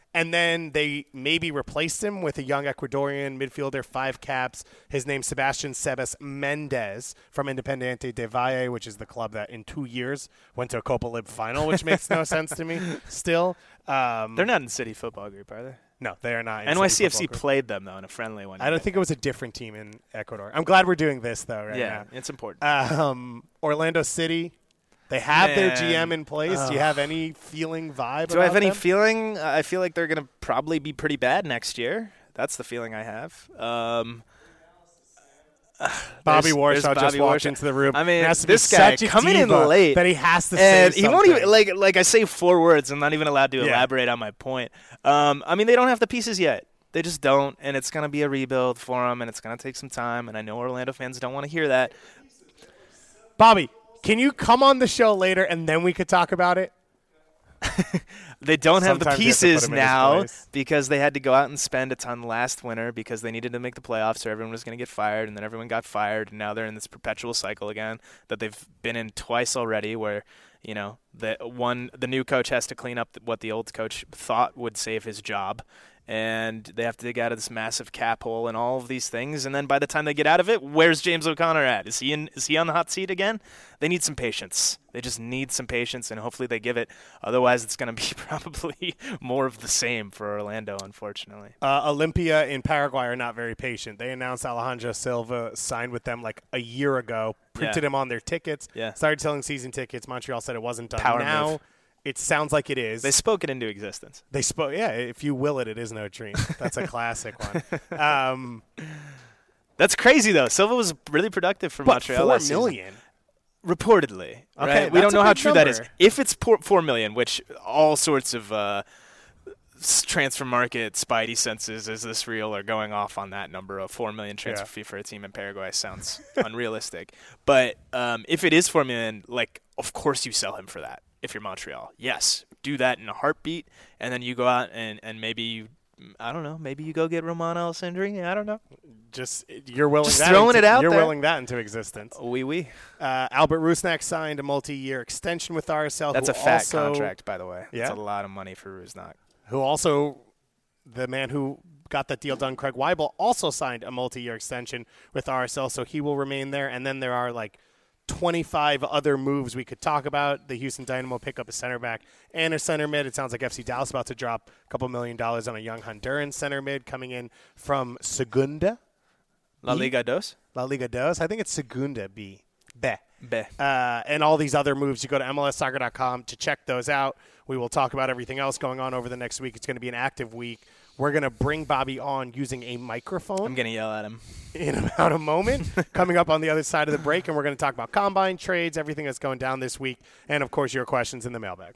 And then they maybe replaced him with a young Ecuadorian midfielder, five caps. His name's Sebastian Sebas Mendez from Independiente de Valle, which is the club that in two years went to a Copa Lib final, which makes no sense to me still. Um, They're not in City Football Group, are they? No, they are not. In N Y C F C City Football Group. played them, though, in a friendly one. I don't think it was a different team in Ecuador. I'm glad we're doing this, though, right yeah, now. Yeah, it's important. Um, Orlando City. They have their G M Man. in place. Ugh. Do you have any feeling vibe Do I have about any them? feeling? I feel like they're going to probably be pretty bad next year. That's the feeling I have. Um, Bobby there's- Warshaw there's just Bobby walked Warshaw. into the room. I mean, It has to be this guy such a coming in diva late that he has to say and he something. won't even like like I say four words. I'm not even allowed to Yeah. elaborate on my point. Um, I mean, they don't have the pieces yet. They just don't, and it's going to be a rebuild for them, and it's going to take some time. And I know Orlando fans don't want to hear that. Bobby, can you come on the show later and then we could talk about it? They don't have the Sometimes you have to put pieces him in his now place. because they had to go out and spend a ton last winter because they needed to make the playoffs, so everyone was going to get fired, and then everyone got fired, and now they're in this perpetual cycle again that they've been in twice already, where you know the one the new coach has to clean up what the old coach thought would save his job. And they have to dig out of this massive cap hole and all of these things. And then by the time they get out of it, where's James O'Connor at? Is he in? Is he on the hot seat again? They need some patience. They just need some patience, and hopefully they give it. Otherwise, it's going to be probably more of the same for Orlando, unfortunately. Uh, Olympia in Paraguay are not very patient. They announced Alejandro Silva signed with them like a year ago, printed Yeah. him on their tickets, Yeah. started selling season tickets. Montreal said it wasn't done. Power now move. it sounds like it is. They spoke it into existence. They spoke. Yeah, if you will it, it is no dream. That's a classic one. Um, That's crazy, though. Silva was really productive for but Montreal four last season. million. Reportedly, Okay, right? We that's don't know a how big true that is. number. If it's por- four million, which all sorts of uh, s- transfer market spidey senses, is this real, or going off on that number of four million transfer Yeah. fee for a team in Paraguay sounds unrealistic. But um, if it is four million, like of course you sell him for that. If you're Montreal, yes, do that in a heartbeat, and then you go out and, and maybe you, I don't know, maybe you go get Roman Alessandri. I don't know. Just you're willing Just that throwing into, it out You're there. willing that into existence. Oui, oui. Uh, Albert Rusnak signed a multi-year extension with R S L. That's who a fat also, contract, by the way. Yeah? That's a lot of money for Rusnak. Who also, the man who got that deal done, Craig Weibel, also signed a multi-year extension with R S L, so he will remain there. And then there are like twenty-five other moves we could talk about. The Houston Dynamo pick up a center back and a center mid. It sounds like F C Dallas about to drop a couple million dollars on a young Honduran center mid coming in from Segunda. La B? Liga dos? La Liga dos. I think it's Segunda B. Be. Be. Uh, and all these other moves. You go to M L S soccer dot com to check those out. We will talk about everything else going on over the next week. It's going to be an active week. We're going to bring Bobby on using a microphone I'm going to yell at him. in about a moment, coming up on the other side of the break, and we're going to talk about combine trades, everything that's going down this week, and, of course, your questions in the mailbag.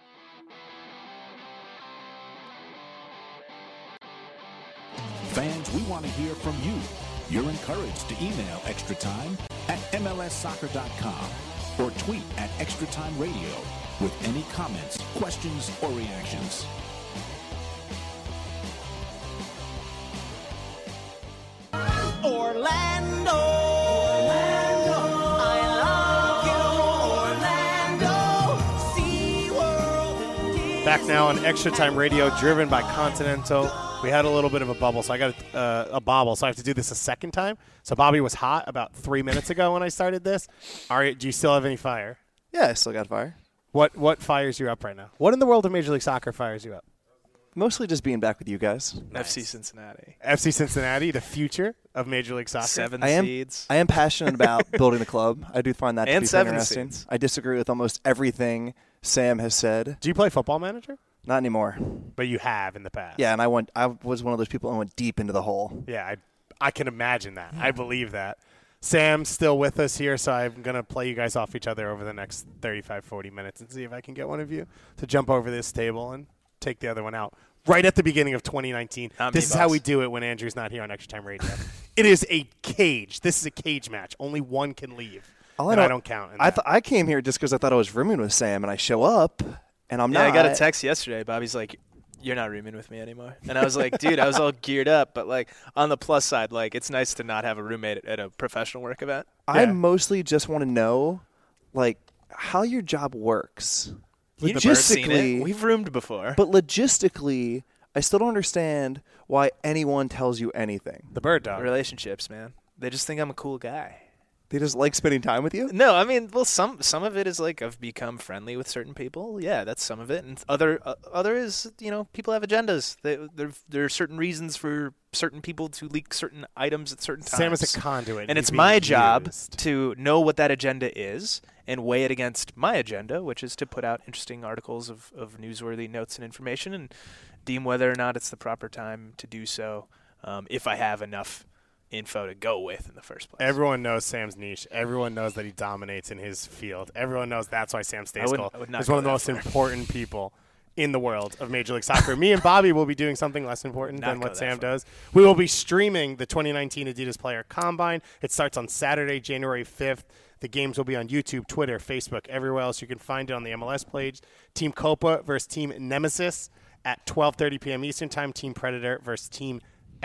Fans, we want to hear from you. You're encouraged to email Extra Time at M L S soccer dot com or tweet at Extra Time Radio with any comments, questions, or reactions. Orlando, Orlando, I love you, Orlando, SeaWorld. Back now on Extra Time Radio, driven by Continental. We had a little bit of a bubble, so I got a, uh, a bobble, so I have to do this a second time. So Bobby was hot about three minutes ago when I started this. All right, do you still have any fire? Yeah, I still got fire. What what fires you up right now? What in the world of Major League Soccer fires you up? Mostly just being back with you guys. F C Cincinnati. F C Cincinnati, the future of Major League Soccer. Seven I am, seeds. I am passionate about building the club. I do find that to And be seven interesting. seeds. I disagree with almost everything Sam has said. Do you play Football Manager? Not anymore. But you have in the past. Yeah, and I went. I was one of those people who went deep into the hole. Yeah, I, I can imagine that. I believe that. Sam's still with us here, so I'm going to play you guys off each other over the next thirty-five, forty minutes and see if I can get one of you to jump over this table and take the other one out. Right at the beginning of twenty nineteen. Not This me, is how boss. we do it when Andrew's not here on Extra Time Radio. It is a cage. This is a cage match. Only one can leave. All and know- I don't count. in I that. th- I came here just because I thought I was rooming with Sam, and I show up, and I'm yeah, not. I got a text yesterday. Bobby's like, "You're not rooming with me anymore," and I was like, "Dude, I was all geared up." But like on the plus side, like it's nice to not have a roommate at, at a professional work event. I Yeah. mostly just want to know, like, how your job works. You've never seen Logistically, it. We've roomed before. but logistically, I still don't understand why anyone tells you anything. The bird dog. Relationships, man. They just think I'm a cool guy. They just like spending time with you? No, I mean, well, some some of it is like I've become friendly with certain people. Yeah, that's some of it, and other uh, other is you know people have agendas. They, there there are certain reasons for certain people to leak certain items at certain times. Sam is a conduit, and he's it's my being job used. to know what that agenda is and weigh it against my agenda, which is to put out interesting articles of of newsworthy notes and information, and deem whether or not it's the proper time to do so. Um, if I have enough info to go with in the first place. Everyone knows Sam's niche. Everyone knows that he dominates in his field. Everyone knows that's why Sam Stejskal is one of the most far. important people in the world of Major League Soccer. Me and Bobby will be doing something less important Not than go what that Sam far. does. We will be streaming the twenty nineteen Adidas Player Combine. It starts on Saturday, January fifth. The games will be on YouTube, Twitter, Facebook, everywhere else. You can find it on the M L S page. Team Copa versus Team Nemesis at twelve thirty p.m. Eastern Time. Team Predator versus Team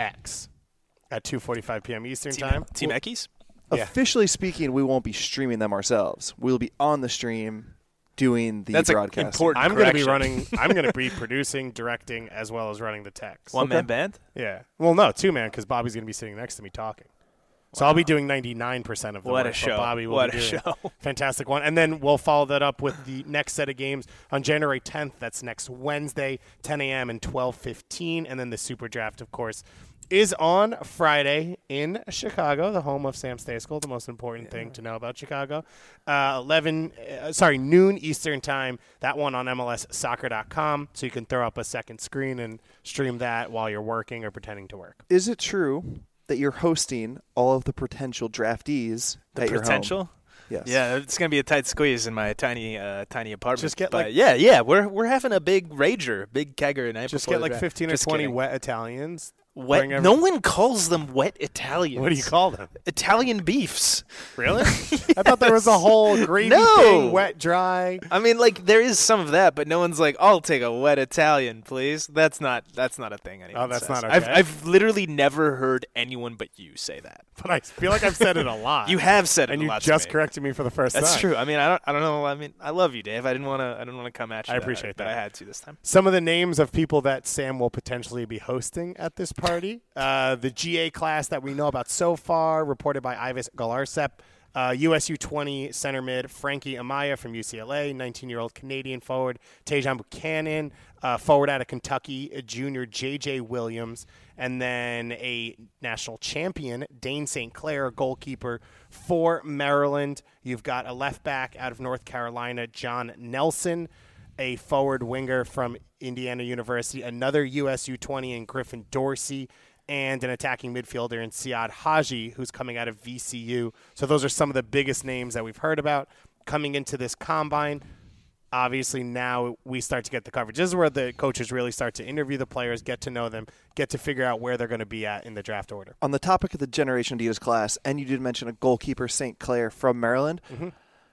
X at two forty-five p.m. Eastern Team, Time. Team Eckies? Yeah. Officially speaking, we won't be streaming them ourselves. We'll be on the stream doing the That's a broadcast. important I'm going to be correction. running. I'm going to be producing, directing, as well as running the text. One man band? Yeah. Well, no, two man, because Bobby's going to be sitting next to me talking. So I'll be doing ninety-nine percent of the What work. a show. But Bobby will What be a doing show. fantastic one. And then we'll follow that up with the next set of games on January tenth. That's next Wednesday, ten a.m. and twelve fifteen. And then the Super Draft, of course, is on Friday in Chicago, the home of Sam Stejskal, the most important thing to know about Chicago. Uh, eleven, uh, sorry, noon Eastern Time. That one on M L S soccer dot com, so you can throw up a second screen and stream that while you're working or pretending to work. Is it true that you're hosting all of the potential draftees The at your home? potential? Yes. Yeah, it's gonna be a tight squeeze in my tiny, uh, tiny apartment. Just get, But like- yeah, yeah, we're we're having a big rager, big kegger night. Just before get the like draft. fifteen or Just twenty kidding. wet Italians. Wet. Bring every- No one calls them wet Italians. What do you call them? Italian beefs. Really? I thought there was a whole gravy No. thing, wet, dry. I mean, like there is some of that, but no one's like, "I'll take a wet Italian, please." That's not that's not a thing anyone Oh, that's says. not I've okay? I've literally never heard anyone but you say that. But I feel like I've said it a lot. You have said it and a you lot to just me. corrected me for the first That's time. true. I mean, I don't I don't know. I mean, I love you, Dave. I didn't want to I didn't want to come at you. I that appreciate hard, but that. I had to this time. Some of the names of people that Sam will potentially be hosting at this party. Uh, the G A class that we know about so far, reported by Ivis Galarsep. Uh, U S U twenty center mid Frankie Amaya from U C L A, nineteen-year-old Canadian forward Tejan Buchanan, uh, forward out of Kentucky, a junior J J Williams, and then a national champion, Dane Saint Clair, goalkeeper for Maryland. You've got a left back out of North Carolina, John Nelson, a forward winger from Indiana University, another U S U twenty in Griffin Dorsey, and an attacking midfielder in Siad Haji, who's coming out of V C U. So those are some of the biggest names that we've heard about coming into this combine. Obviously, now we start to get the coverage. This is where the coaches really start to interview the players, get to know them, get to figure out where they're going to be at in the draft order. On the topic of the Generation Adidas class, and you did mention a goalkeeper, Saint Clair from Maryland. Mm-hmm.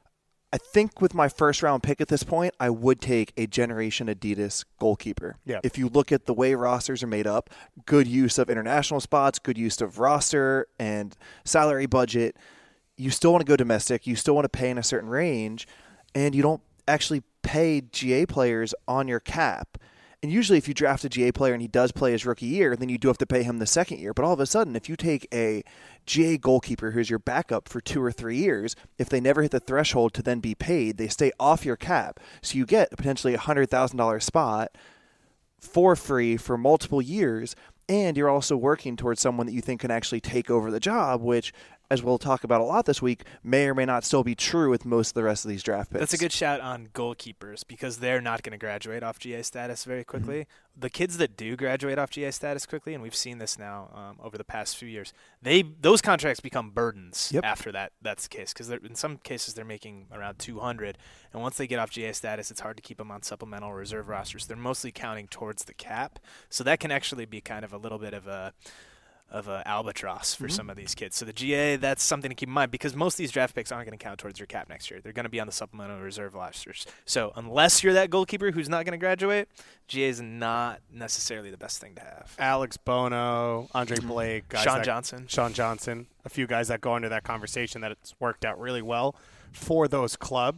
I think with my first round pick at this point, I would take a Generation Adidas goalkeeper. Yeah. If you look at the way rosters are made up, good use of international spots, good use of roster and salary budget, you still want to go domestic, you still want to pay in a certain range, and you don't actually pay G A players on your cap. And usually if you draft a G A player and he does play his rookie year, then you do have to pay him the second year. But all of a sudden, if you take a G A goalkeeper who's your backup for two or three years, if they never hit the threshold to then be paid, they stay off your cap. So you get potentially a one hundred thousand dollars spot for free for multiple years, and you're also working towards someone that you think can actually take over the job, which, as we'll talk about a lot this week, may or may not still be true with most of the rest of these draft picks. That's a good shout on goalkeepers because they're not going to graduate off G A status very quickly. Mm-hmm. The kids that do graduate off G A status quickly, and we've seen this now um, over the past few years, they those contracts become burdens Yep. after that. That's the case because in some cases they're making around two hundred, and once they get off G A status, it's hard to keep them on supplemental reserve rosters. They're mostly counting towards the cap, so that can actually be kind of a little bit of a of a albatross for Mm-hmm. some of these kids. So the G A, that's something to keep in mind because most of these draft picks aren't going to count towards your cap next year. They're going to be on the supplemental reserve rosters. So unless you're that goalkeeper who's not going to graduate, G A is not necessarily the best thing to have. Alex Bono, Andre Blake, guys Sean that- Johnson. Sean Johnson, a few guys that go into that conversation that it's worked out really well for those clubs.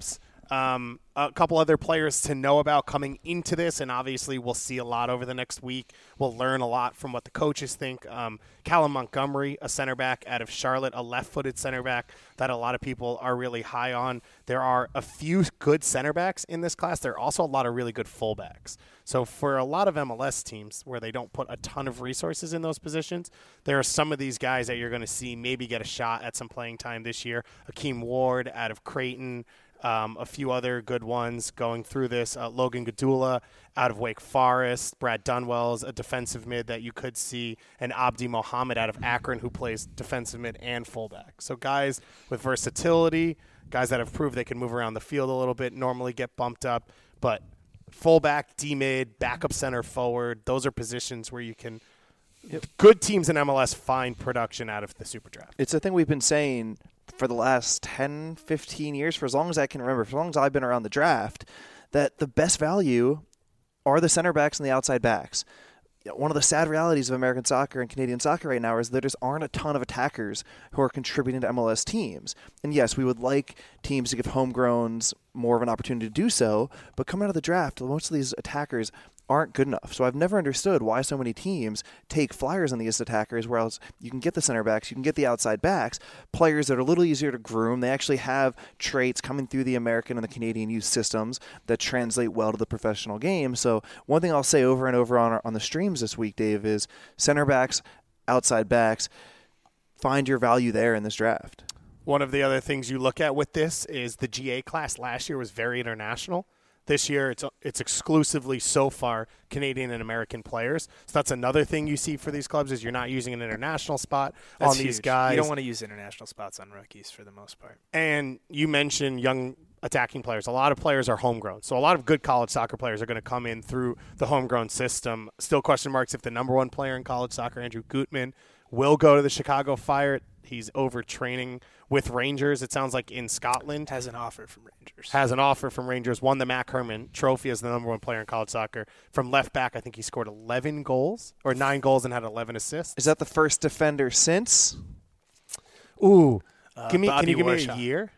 Um, a couple other players to know about coming into this, and obviously we'll see a lot over the next week. We'll learn a lot from what the coaches think. Um, Callum Montgomery, a center back out of Charlotte, a left-footed center back that a lot of people are really high on. There are a few good center backs in this class. There are also a lot of really good fullbacks. So for a lot of M L S teams where they don't put a ton of resources in those positions, there are some of these guys that you're going to see maybe get a shot at some playing time this year. Akeem Ward out of Creighton, um, a few other good ones going through this. Uh, Logan Gadula out of Wake Forest, Brad Dunwell's a defensive mid that you could see, and Abdi Mohammed out of Akron who plays defensive mid and fullback. So guys with versatility, guys that have proved they can move around the field a little bit, normally get bumped up, but fullback, D-mid, backup center forward, those are positions where you can yep. – good teams in M L S find production out of the Super Draft. It's a thing we've been saying for the last ten, fifteen years, for as long as I can remember, for as long as I've been around the draft, that the best value are the center backs and the outside backs. One of the sad realities of American soccer and Canadian soccer right now is that there just aren't a ton of attackers who are contributing to M L S teams. And yes, we would like teams to give homegrowns more of an opportunity to do so, but coming out of the draft, most of these attackers aren't good enough. So I've never understood why so many teams take flyers on these attackers, whereas you can get the center backs, you can get the outside backs, players that are a little easier to groom. They actually have traits coming through the American and the Canadian youth systems that translate well to the professional game. So one thing I'll say over and over on our, on the streams this week, Dave, is center backs, outside backs, find your value there in this draft. One of the other things you look at with this is the G A class last year was very international. This year, it's it's exclusively so far Canadian and American players. So that's another thing you see for these clubs is you're not using an international spot that's on these huge. guys. You don't want to use international spots on rookies for the most part. And you mentioned young attacking players. A lot of players are homegrown. So a lot of good college soccer players are going to come in through the homegrown system. Still question marks if the number one player in college soccer, Andrew Gutman, will go to the Chicago Fire. He's overtraining with Rangers, it sounds like, in Scotland. Has an offer from Rangers. Has an offer from Rangers. Won the Mac Herman Trophy as the number one player in college soccer. From left back, I think he scored eleven goals, or nine goals and had eleven assists. Is that the first defender since? Ooh. Uh, give me, can you give Warshaw. me a year?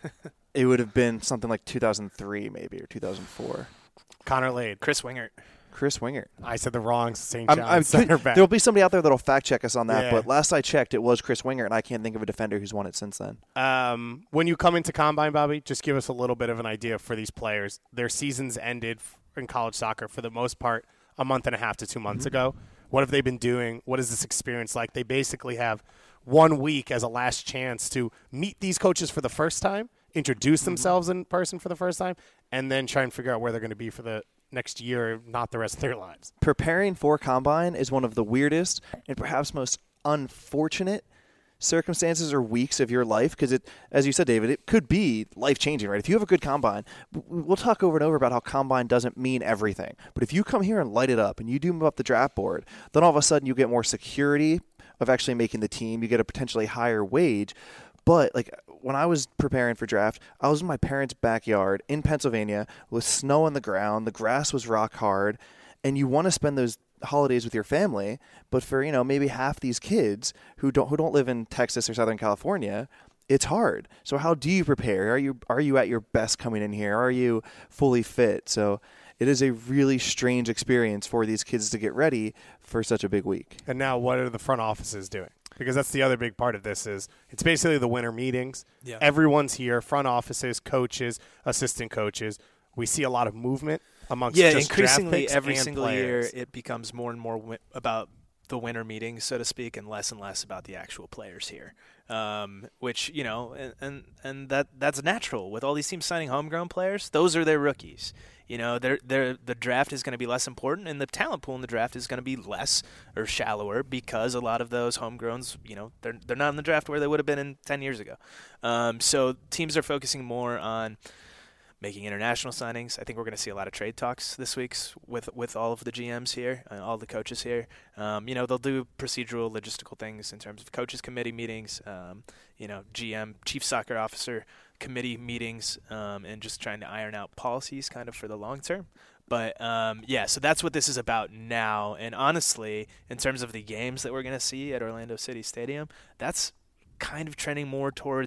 It would have been something like two thousand three maybe, or two thousand four. Connor Lade. Chris Wingert. Chris Wingert. I said the wrong Saint I'm, John's I'm, center back. There'll be somebody out there that'll fact check us on that, Yeah. but last I checked, it was Chris Wingert, and I can't think of a defender who's won it since then. Um, when you come into Combine, Bobby, just give us a little bit of an idea for these players. Their seasons ended in college soccer, for the most part, a month and a half to two months Mm-hmm. ago. What have they been doing? What is this experience like? They basically have one week as a last chance to meet these coaches for the first time, introduce Mm-hmm. themselves in person for the first time, and then try and figure out where they're going to be for the next year, not the rest of their lives. Preparing for Combine is one of the weirdest and perhaps most unfortunate circumstances or weeks of your life, because it, as you said, David, it could be life-changing, right? If you have a good Combine, we'll talk over and over about how Combine doesn't mean everything, but if you come here and light it up and you do move up the draft board, then all of a sudden you get more security of actually making the team, you get a potentially higher wage. But like when I was preparing for draft, I was in my parents' backyard in Pennsylvania with snow on the ground. The grass was rock hard, and you want to spend those holidays with your family. But for, you know, maybe half these kids who don't who don't live in Texas or Southern California, it's hard. So how do you prepare? Are you are you at your best coming in here? Are you fully fit? So it is a really strange experience for these kids to get ready for such a big week. And now what are the front offices doing? Because that's the other big part of this is it's basically the winter meetings. Yeah. Everyone's here, front offices, coaches, assistant coaches. We see a lot of movement amongst Yeah, just increasingly draft picks every and single players. year it becomes more and more wi- about the winter meetings, so to speak, and less and less about the actual players here. Um, which, you know, and, and and that that's natural with all these teams signing homegrown players. Those are their rookies. You know, they're, they're, the draft is going to be less important, and the talent pool in the draft is going to be less or shallower because a lot of those homegrowns, you know, they're they're not in the draft where they would have been in ten years ago. Um, so teams are focusing more on making international signings. I think we're going to see a lot of trade talks this week with with all of the G Ms here, uh, all the coaches here. Um, you know, they'll do procedural, logistical things in terms of coaches committee meetings, um, you know, G M, chief soccer officer committee meetings, um, and just trying to iron out policies kind of for the long term. But, um, yeah, so that's what this is about now. And honestly, in terms of the games that we're going to see at Orlando City Stadium, that's kind of trending more towards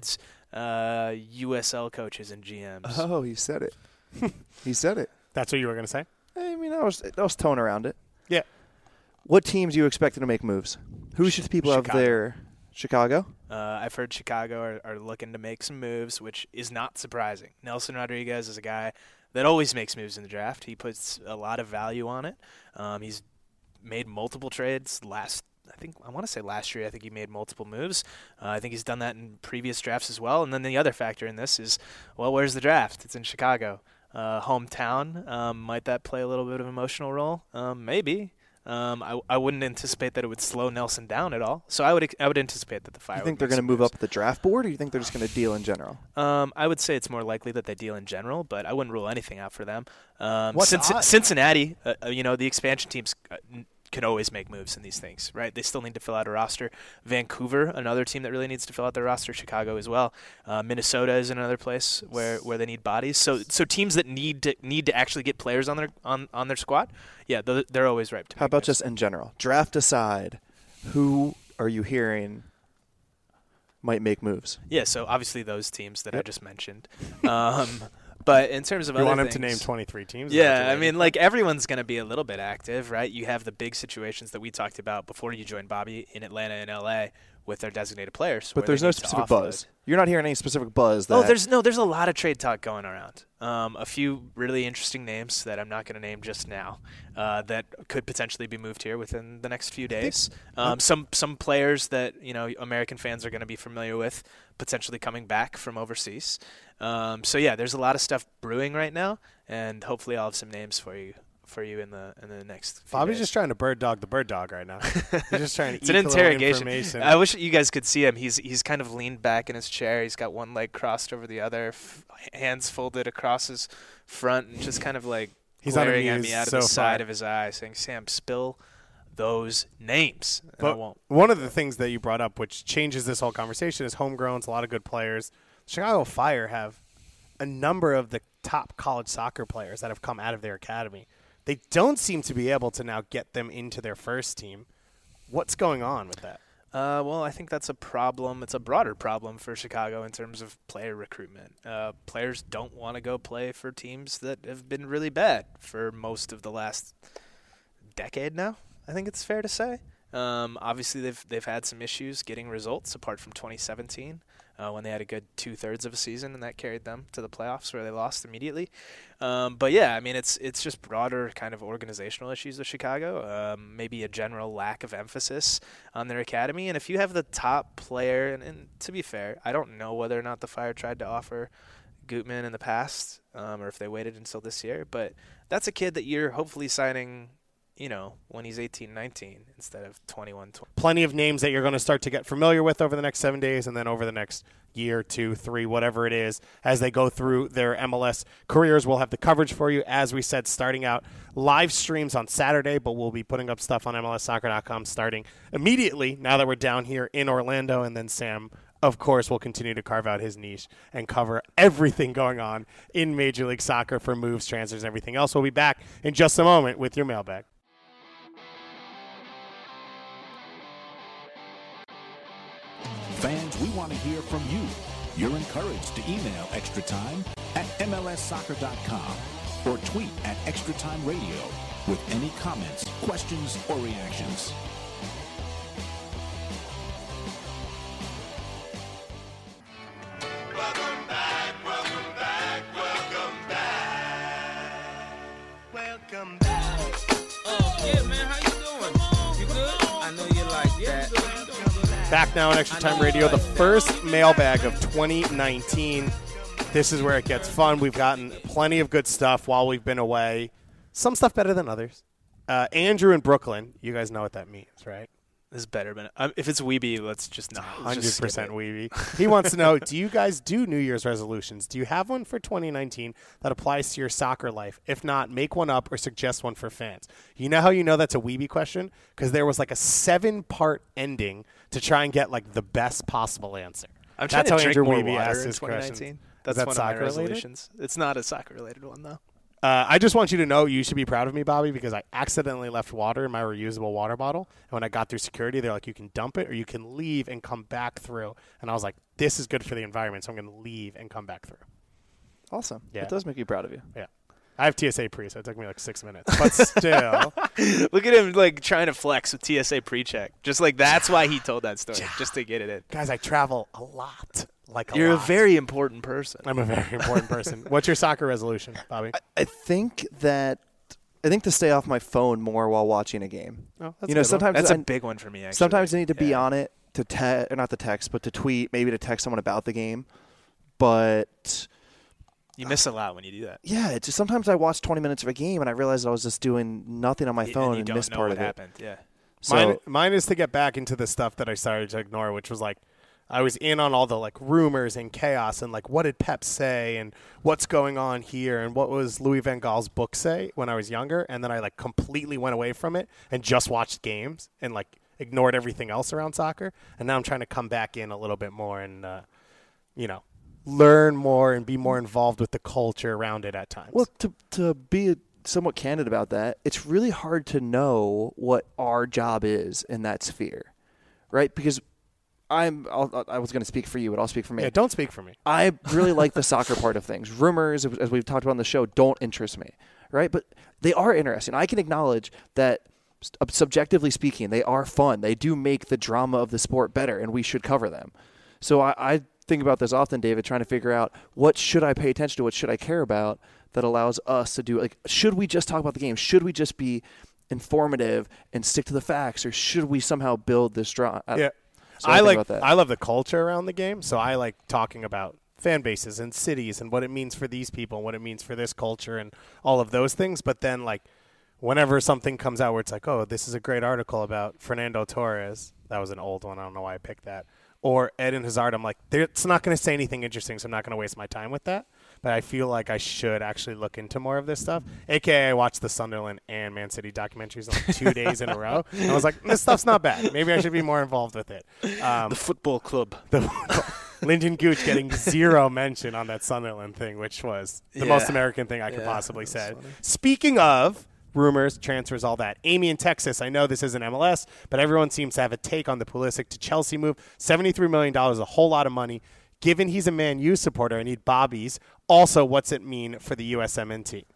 uh, U S L coaches and G Ms. Oh, he said it. He said it. That's what you were going to say? I mean, I was, I was towing around it. Yeah. What teams are you expecting to make moves? Who should the people Chicago. have there? Chicago? Uh, I've heard Chicago are, are looking to make some moves, which is not surprising. Nelson Rodriguez is a guy that always makes moves in the draft. He puts a lot of value on it. Um, he's made multiple trades last I think I want to say last year I think he made multiple moves. Uh, I think he's done that in previous drafts as well. And then the other factor in this is, well, where's the draft? It's in Chicago. Uh, hometown. Um, might that play a little bit of an emotional role? Um, maybe. Um, I, I wouldn't anticipate that it would slow Nelson down at all. So I would I would anticipate that the Fire. You think would they're going to move moves. up the draft board, or you think they're just going to deal in general? Um, I would say it's more likely that they deal in general, but I wouldn't rule anything out for them. Um, What's Cinci- odd- Cincinnati, uh, uh, you know, the expansion teams uh, n- can always make moves in these things, right? They still need to fill out a roster. Vancouver, another team that really needs to fill out their roster. Chicago as well. Uh, Minnesota is another place where, where they need bodies. So so teams that need to need to actually get players on their on, on their squad, yeah, they're, they're always ripe to. How make about moves. just in general? Draft aside, who are you hearing might make moves? Yeah, so obviously those teams that I Yep. just mentioned. Um, but in terms of You other want him things, to name twenty-three teams? Is that what Yeah, you're I waiting mean, for? like everyone's going to be a little bit active, right? You have the big situations that we talked about before you joined Bobby in Atlanta and L A with their designated players. But where there's they no need to specific offload. buzz. You're not hearing any specific buzz. That Oh, there's no, there's a lot of trade talk going around. Um, a few really interesting names that I'm not going to name just now uh, that could potentially be moved here within the next few days. Um, some some players that you know American fans are going to be familiar with potentially coming back from overseas. Um, so yeah, there's a lot of stuff brewing right now, and hopefully I'll have some names for you for you in the in the next. Few Bobby's days. just trying to bird dog the bird dog right now. He's just trying to It's eat an the little interrogation. information. I wish you guys could see him. He's he's kind of leaned back in his chair. He's got one leg crossed over the other, f- hands folded across his front, and just kind of like He's glaring at unamused me out of so the side far. of his eye, saying, "Sam, spill those names." And I But won't. one of the things that you brought up, which changes this whole conversation, is homegrowns. A lot of good players. Chicago Fire have a number of the top college soccer players that have come out of their academy. They don't seem to be able to now get them into their first team. What's going on with that? Uh, well, I think that's a problem. It's a broader problem for Chicago in terms of player recruitment. Uh, players don't want to go play for teams that have been really bad for most of the last decade now. I think it's fair to say. Um, obviously, they've they've had some issues getting results apart from twenty seventeen uh, when they had a good two thirds of a season, and that carried them to the playoffs where they lost immediately. Um, but yeah, I mean, it's it's just broader kind of organizational issues with Chicago. Um, maybe a general lack of emphasis on their academy. And if you have the top player, and, and to be fair, I don't know whether or not the Fire tried to offer Gutman in the past, um, or if they waited until this year. But that's a kid that you're hopefully signing, you know, when he's eighteen, nineteen instead of twenty-one, twenty. Plenty of names that you're going to start to get familiar with over the next seven days and then over the next year, two, three, whatever it is, as they go through their M L S careers. We'll have the coverage for you, as we said, starting out live streams on Saturday, but we'll be putting up stuff on M L S soccer dot com starting immediately now that we're down here in Orlando. And then Sam, of course, will continue to carve out his niche and cover everything going on in Major League Soccer for moves, transfers, and everything else. We'll be back in just a moment with your mailbag. Fans, we want to hear from you. You're encouraged to email Extra Time at M L S soccer dot com or tweet at Extra Time Radio with any comments, questions, or reactions. Welcome back, welcome back, welcome back. Welcome back. Oh, yeah, man, how you doing? You good? I know you like that. Back now on Extra Time Radio, the first mailbag of twenty nineteen. This is where it gets fun. We've gotten plenty of good stuff while we've been away. Some stuff better than others. Uh, Andrew in Brooklyn, you guys know what that means, right? This is better, but um, if it's Weeby, let's just not. one hundred percent Weeby. He wants to know, do you guys do New Year's resolutions? Do you have one for twenty nineteen that applies to your soccer life? If not, make one up or suggest one for fans. You know how you know that's a Weeby question? Because there was like a seven-part ending to try and get like the best possible answer. I'm trying That's to how drink Andrew more Weeby water asked in his twenty questions. nineteen. Is That's that one of my soccer-related? resolutions. It's not a soccer-related one, though. Uh, I just want you to know you should be proud of me, Bobby, because I accidentally left water in my reusable water bottle. And when I got through security, they're like, you can dump it or you can leave and come back through. And I was like, this is good for the environment, so I'm going to leave and come back through. Awesome. Yeah. It does make me proud of you. Yeah. I have T S A pre, so it took me like six minutes. But still. Look at him like trying to flex with T S A pre-check. Just like that's why he told that story, just to get it in. Guys, I travel a lot. Like a You're lot. a very important person. I'm a very important person. What's your soccer resolution, Bobby? I, I think that I think to stay off my phone more while watching a game. Oh, that's you know, a good one. sometimes That's I, a big one for me, actually. Sometimes I need to be Yeah. on it to te- or not to text, but to tweet, maybe to text someone about the game. But You miss a lot when you do that. yeah, it's just sometimes I watch twenty minutes of a game and I realized I was just doing nothing on my And phone you and don't missed know part what of happened. it. Yeah. So mine, mine is to get back into the stuff that I started to ignore, which was like I was in on all the like rumors and chaos and like what did Pep say and what's going on here and what was Louis Van Gaal's book say when I was younger, and then I like completely went away from it and just watched games and like ignored everything else around soccer, and now I'm trying to come back in a little bit more and uh, you know learn more and be more involved with the culture around it at times. Well, to to be somewhat candid about that, it's really hard to know what our job is in that sphere, right? Because I'm I'll, I was going to speak for you, but I'll speak for me. Yeah, don't speak for me. I really like the soccer part of things. Rumors, as we've talked about on the show, don't interest me, right? But they are interesting. I can acknowledge that, subjectively speaking, they are fun. They do make the drama of the sport better, and we should cover them. So I, I think about this often, David, trying to figure out what should I pay attention to, what should I care about that allows us to do. Like, should we just talk about the game? Should we just be informative and stick to the facts, or should we somehow build this drama? Yeah. So I think like about that. I love the culture around the game, so I like talking about fan bases and cities and what it means for these people and what it means for this culture and all of those things. But then like whenever something comes out where it's like, oh, this is a great article about Fernando Torres. That was an old one. I don't know why I picked that. Or Eden Hazard. I'm like, it's not going to say anything interesting, so I'm not going to waste my time with that. But I feel like I should actually look into more of this stuff. A K A I watched the Sunderland and Man City documentaries like two days in a row. And I was like, this stuff's not bad. Maybe I should be more involved with it. Um, The football club. the Lyndon Gooch getting zero mention on that Sunderland thing, which was the Yeah. most American thing I could Yeah, possibly say. Speaking of rumors, transfers, all that, Amy in Texas, I know this isn't M L S, but everyone seems to have a take on the Pulisic to Chelsea move. seventy-three million dollars, a whole lot of money. Given he's a Man U supporter, I need Bobby's. Also, what's it mean for the U S M N T?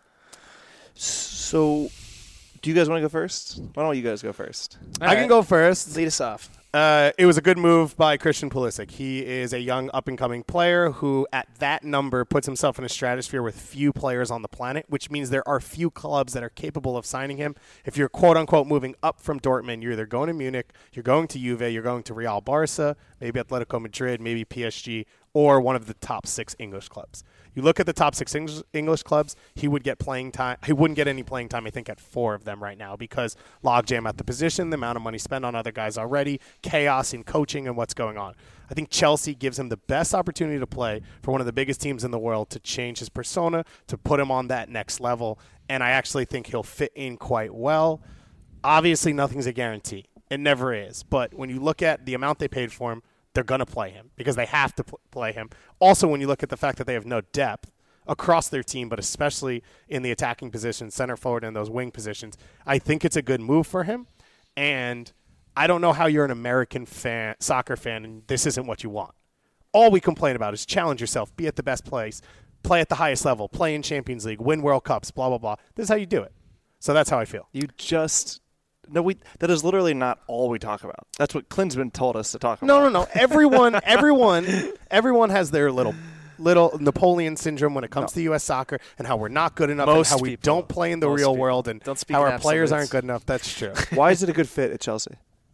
So, do you guys want to go first? Why don't you guys go first? I can go first. Lead us off. Uh, it was a good move by Christian Pulisic. He is a young up-and-coming player who, at that number, puts himself in a stratosphere with few players on the planet, which means there are few clubs that are capable of signing him. If you're quote-unquote moving up from Dortmund, you're either going to Munich, you're going to Juve, you're going to Real Barca, maybe Atletico Madrid, maybe P S G, or one of the top six English clubs. You look at the top six English, English clubs, he would get playing time. He wouldn't get any playing time, I think, at four of them right now because logjam at the position, the amount of money spent on other guys already, chaos in coaching and what's going on. I think Chelsea gives him the best opportunity to play for one of the biggest teams in the world to change his persona, to put him on that next level, and I actually think he'll fit in quite well. Obviously, nothing's a guarantee. It never is. But when you look at the amount they paid for him, they're going to play him because they have to pl- play him. Also, when you look at the fact that they have no depth across their team, but especially in the attacking positions, center forward and those wing positions, I think it's a good move for him. And I don't know how you're an American fan, soccer fan, and this isn't what you want. All we complain about is challenge yourself, be at the best place, play at the highest level, play in Champions League, win World Cups, blah, blah, blah. This is how you do it. So that's how I feel. You just no, we that is literally not all we talk about. That's what Klinsman told us to talk about. No, no, no. Everyone, everyone, everyone has their little, little Napoleon syndrome when it comes No. to U S soccer and how we're not good enough Most and how we people. don't play in the Most real people. world and Don't speak how in our players absolutes. aren't good enough. That's true. Why is it a good fit at Chelsea?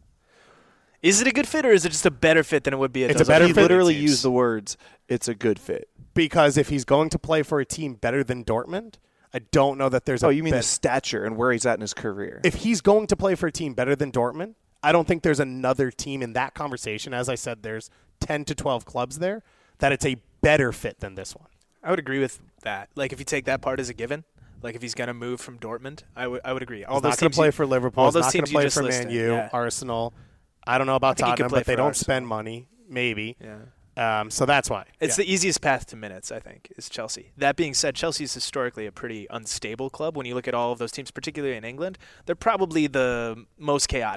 Is it a good fit or is it just a better fit than it would be at It's those a better other He fit. literally teams? used the words, it's a good fit. Because if he's going to play for a team better than Dortmund, I don't know that there's a Oh, you mean bet- the stature and where he's at in his career. if he's going to play for a team better than Dortmund, I don't think there's another team in that conversation. As I said, there's ten to twelve clubs there that it's a better fit than this one. I would agree with that. Like if you take that part as a given, like if he's going to move from Dortmund, I would I would agree. All He's those not going teams to play you- for Liverpool. all He's those not going teams to you play just for Man listed, U, yeah. Arsenal. I don't know about think he could Tottenham, play but they for don't Arsenal. spend money. Maybe. Yeah. Um, so that's why. It's Yeah. the easiest path to minutes, I think, is Chelsea. That being said, Chelsea is historically a pretty unstable club. When you look at all of those teams, particularly in England, they're probably the most chaotic.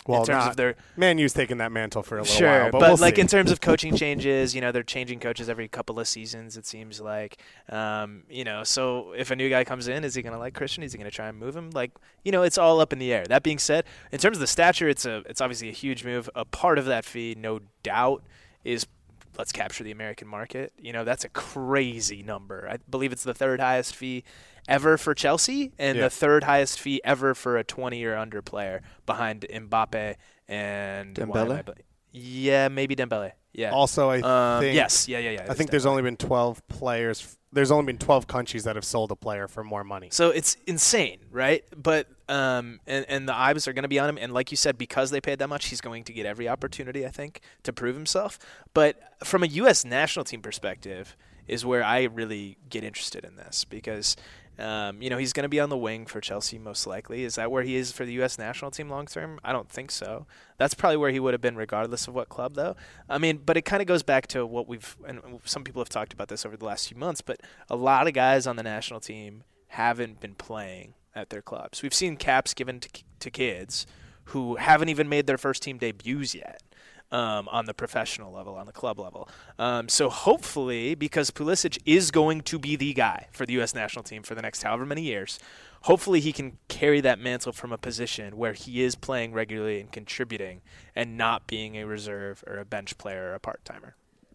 Well, in terms not, of their Man U's taking that mantle for a little sure, while, but, but we'll like see. in terms of coaching changes, you know, they're changing coaches every couple of seasons. It seems like, um, you know, so if a new guy comes in, is he going to like Christian? Is he going to try and move him? Like, you know, it's all up in the air. That being said, in terms of the stature, it's a it's obviously a huge move. A part of that fee, no doubt, is let's capture the American market. You know, that's a crazy number. I believe it's the third highest fee ever for Chelsea and Yeah. the third highest fee ever for a twenty or under player behind Mbappe and why am Dembele? I bl- yeah, maybe Dembele. Yeah. Also, I Um, think yes, yeah, yeah, yeah. I it's think there's Dembele. only been twelve players. There's only been twelve countries that have sold a player for more money. So it's insane, right? But um, and and the eyes are going to be on him, and like you said, because they paid that much, he's going to get every opportunity, I think, to prove himself. But from a U S national team perspective, is where I really get interested in this because. Um, you know, he's going to be on the wing for Chelsea most likely. Is that where he is for the U S national team long term? I don't think so. That's probably where he would have been regardless of what club, though. I mean, but it kind of goes back to what we've – and some people have talked about this over the last few months, but a lot of guys on the national team haven't been playing at their clubs. We've seen caps given to, to kids who haven't even made their first team debuts yet. Um, on the professional level, on the club level. Um, so hopefully, because Pulisic is going to be the guy for the U S national team for the next however many years, hopefully he can carry that mantle from a position where he is playing regularly and contributing and not being a reserve or a bench player or a part-timer.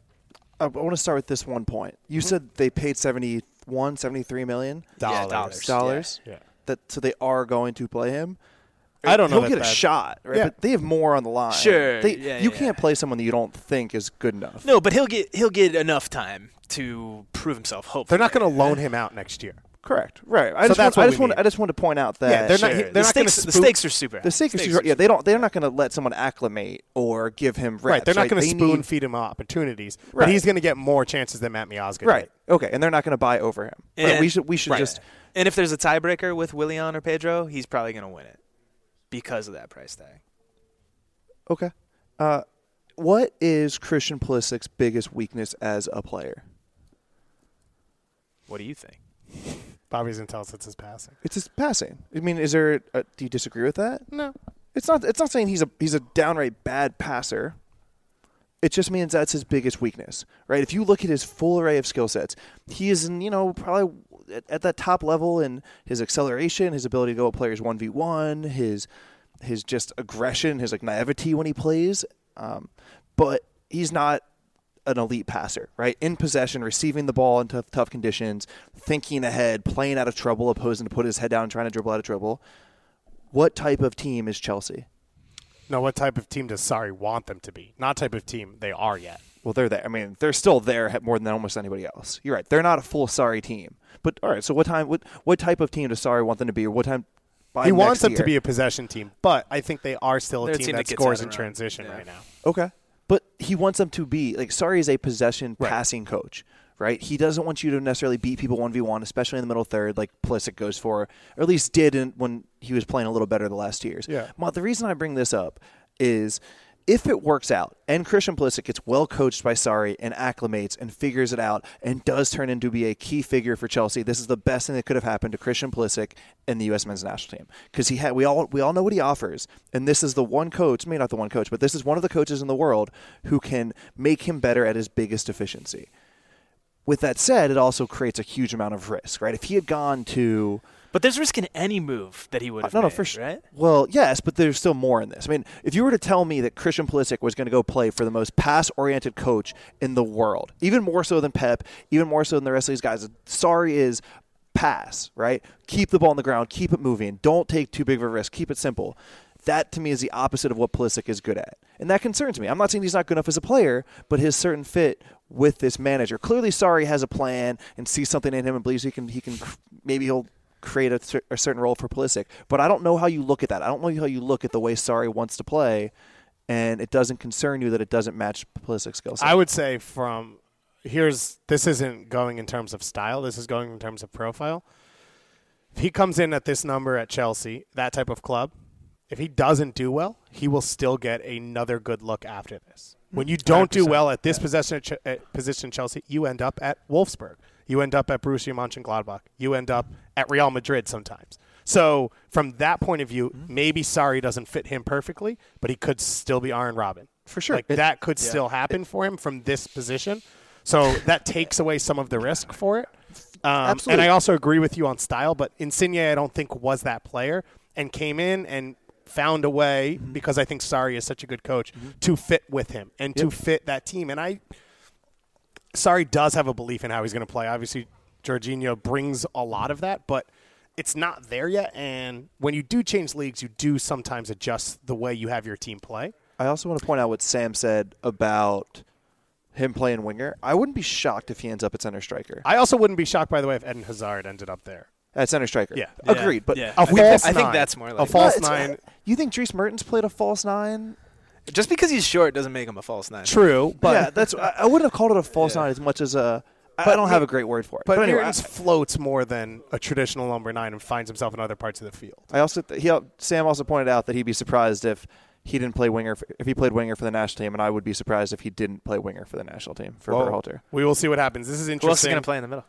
I want to start with this one point. You said they paid seventy-one, seventy-three million Dollars. Yeah, dollars. dollars. Yeah. That so they are going to play him. I don't know He'll that get a that- shot, right? Yeah. But they have more on the line. Sure, They, yeah, you yeah, can't yeah. play someone that you don't think is good enough. No, but he'll get he'll get enough time to prove himself, hopefully. They're not going to loan him out next year. Correct. Right. I So just that's want, I what just we want need. I just want to point out that Yeah, they're not- Sure. they're the, not gonna stakes, the spook- stakes are super high. the stakes, Stakes are, are yeah, they don't they're not going to let someone acclimate or give him reps. Right. They're not going to They spoon need- feed him opportunities, but Right. he's going to get more chances than Matt Miazga Right. did. Okay, and they're not going to buy over him. Right, And- we should we should Right. just And if there's a tiebreaker with Willian or Pedro, he's probably going to win it because of that price tag. Okay. Uh, what is Christian Pulisic's biggest weakness as a player? What do you think? Bobby's going to tell us it's his passing. It's his passing. I mean, is there? A, do you disagree with that? No. It's not. It's not saying he's a he's a downright bad passer. It just means that's his biggest weakness, right? If you look at his full array of skill sets, he is, in, you know, probably at, at that top level in his acceleration, his ability to go at players one v one, his his just aggression, his like naivety when he plays. Um, but he's not an elite passer, right? In possession, receiving the ball in tough, tough conditions, thinking ahead, playing out of trouble, opposing to put his head down and trying to dribble out of trouble. What type of team is Chelsea? No, what type of team does Sarri want them to be? Not type of team they are yet. Well, they're there. I mean, they're still there more than almost anybody else. You're right. They're not a full Sarri team. But all right, so what time? What what type of team does Sarri want them to be, or what time? By He wants next them to year? be a possession team, but I think they are still a They're a team, team that, that gets scores out in and run. transition Yeah. right now. Okay. But he wants them to be like Sarri is a possession Right. passing coach, right? He doesn't want you to necessarily beat people one v one, especially in the middle third, like Pulisic goes for, or at least did in, when he was playing a little better the last two years. Yeah. Well, the reason I bring this up is if it works out and Christian Pulisic gets well coached by Sarri and acclimates and figures it out and does turn into be a key figure for Chelsea, this is the best thing that could have happened to Christian Pulisic in the U S men's national team, because he had we all we all know what he offers, and this is the one coach, maybe not the one coach, but this is one of the coaches in the world who can make him better at his biggest deficiency. With that said, it also creates a huge amount of risk, right? If he had gone to But there's risk in any move that he would have no, no, made, for sure. right? Well, yes, but there's still more in this. I mean, if you were to tell me that Christian Pulisic was going to go play for the most pass-oriented coach in the world, even more so than Pep, even more so than the rest of these guys, Sarri is pass, right? Keep the ball on the ground, keep it moving, don't take too big of a risk, keep it simple. That, to me, is the opposite of what Pulisic is good at. And that concerns me. I'm not saying he's not good enough as a player, but his certain fit with this manager. Clearly, Sarri has a plan and sees something in him and believes he can, he can maybe he'll create a, cer- a certain role for Pulisic. But I don't know how you look at that. I don't know how you look at the way Sarri wants to play, and it doesn't concern you that it doesn't match Pulisic's skill set. I would say from here's this isn't going in terms of style. This is going in terms of profile. If he comes in at this number at Chelsea, that type of club, if he doesn't do well, he will still get another good look after this. When you don't do well at this yeah. possession at, at position at Chelsea, you end up at Wolfsburg. You end up at Borussia Mönchengladbach. You end up at Real Madrid sometimes. So from that point of view, mm-hmm. maybe Sarri doesn't fit him perfectly, but he could still be Arjen Robben. For sure. Like it, that could yeah. still happen it, for him from this position. So that takes away some of the risk for it. Um, Absolutely. And I also agree with you on style, but Insigne I don't think was that player and came in and found a way, mm-hmm. because I think Sarri is such a good coach, mm-hmm. to fit with him and yep. to fit that team. And I Sarri does have a belief in how he's going to play. Obviously, Jorginho brings a lot of that, but it's not there yet. And when you do change leagues, you do sometimes adjust the way you have your team play. I also want to point out what Sam said about him playing winger. I wouldn't be shocked if he ends up at center striker. I also wouldn't be shocked, by the way, if Eden Hazard ended up there. At center striker. Yeah. Agreed. Yeah. But yeah. a I, false think, nine. I think that's more like a false no, nine. You think Dries Mertens played a false nine? Just because he's short doesn't make him a false nine. True, but yeah, that's. I, I wouldn't have called it a false yeah. nine as much as a. But I don't have a great word for it. But, but anyway, Mertens floats more than a traditional number nine and finds himself in other parts of the field. I also he Sam also pointed out that he'd be surprised if he didn't play winger for, if he played winger for the national team, and I would be surprised if he didn't play winger for the national team for well, Berhalter. We will see what happens. This is interesting. Who else is going to play in the middle?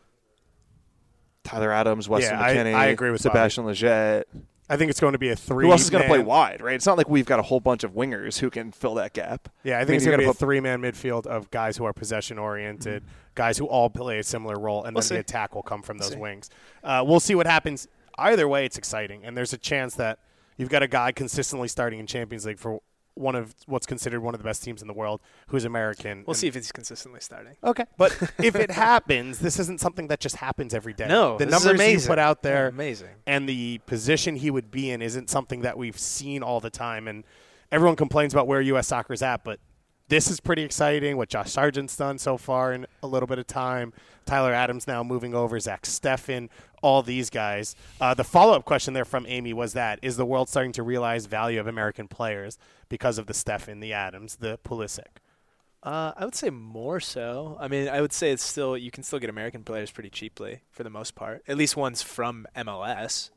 Tyler Adams, Weston yeah, McKennie, I, I agree with Sebastian Lletget. I think it's going to be a three. Who else is going to play man. wide, right? It's not like we've got a whole bunch of wingers who can fill that gap. Yeah, I think I mean, it's going to be put, a three-man midfield of guys who are possession-oriented, mm-hmm. guys who all play a similar role, and we'll then see. the attack will come from those we'll wings. Uh, we'll see what happens. Either way, it's exciting, and there's a chance that you've got a guy consistently starting in Champions League for one of what's considered one of the best teams in the world, who's American. We'll see if he's consistently starting. Okay, but if it happens, this isn't something that just happens every day. No, the this numbers is you put out there, yeah, amazing, and the position he would be in isn't something that we've seen all the time. And everyone complains about where U S soccer is at, but this is pretty exciting. What Josh Sargent's done so far in a little bit of time. Tyler Adams now moving over, Zach Steffen, all these guys. Uh, the follow-up question there from Amy was that, is the world starting to realize value of American players because of the Steffen, the Adams, the Pulisic? Uh, I would say more so. I mean, I would say it's still you can still get American players pretty cheaply for the most part, at least ones from M L S.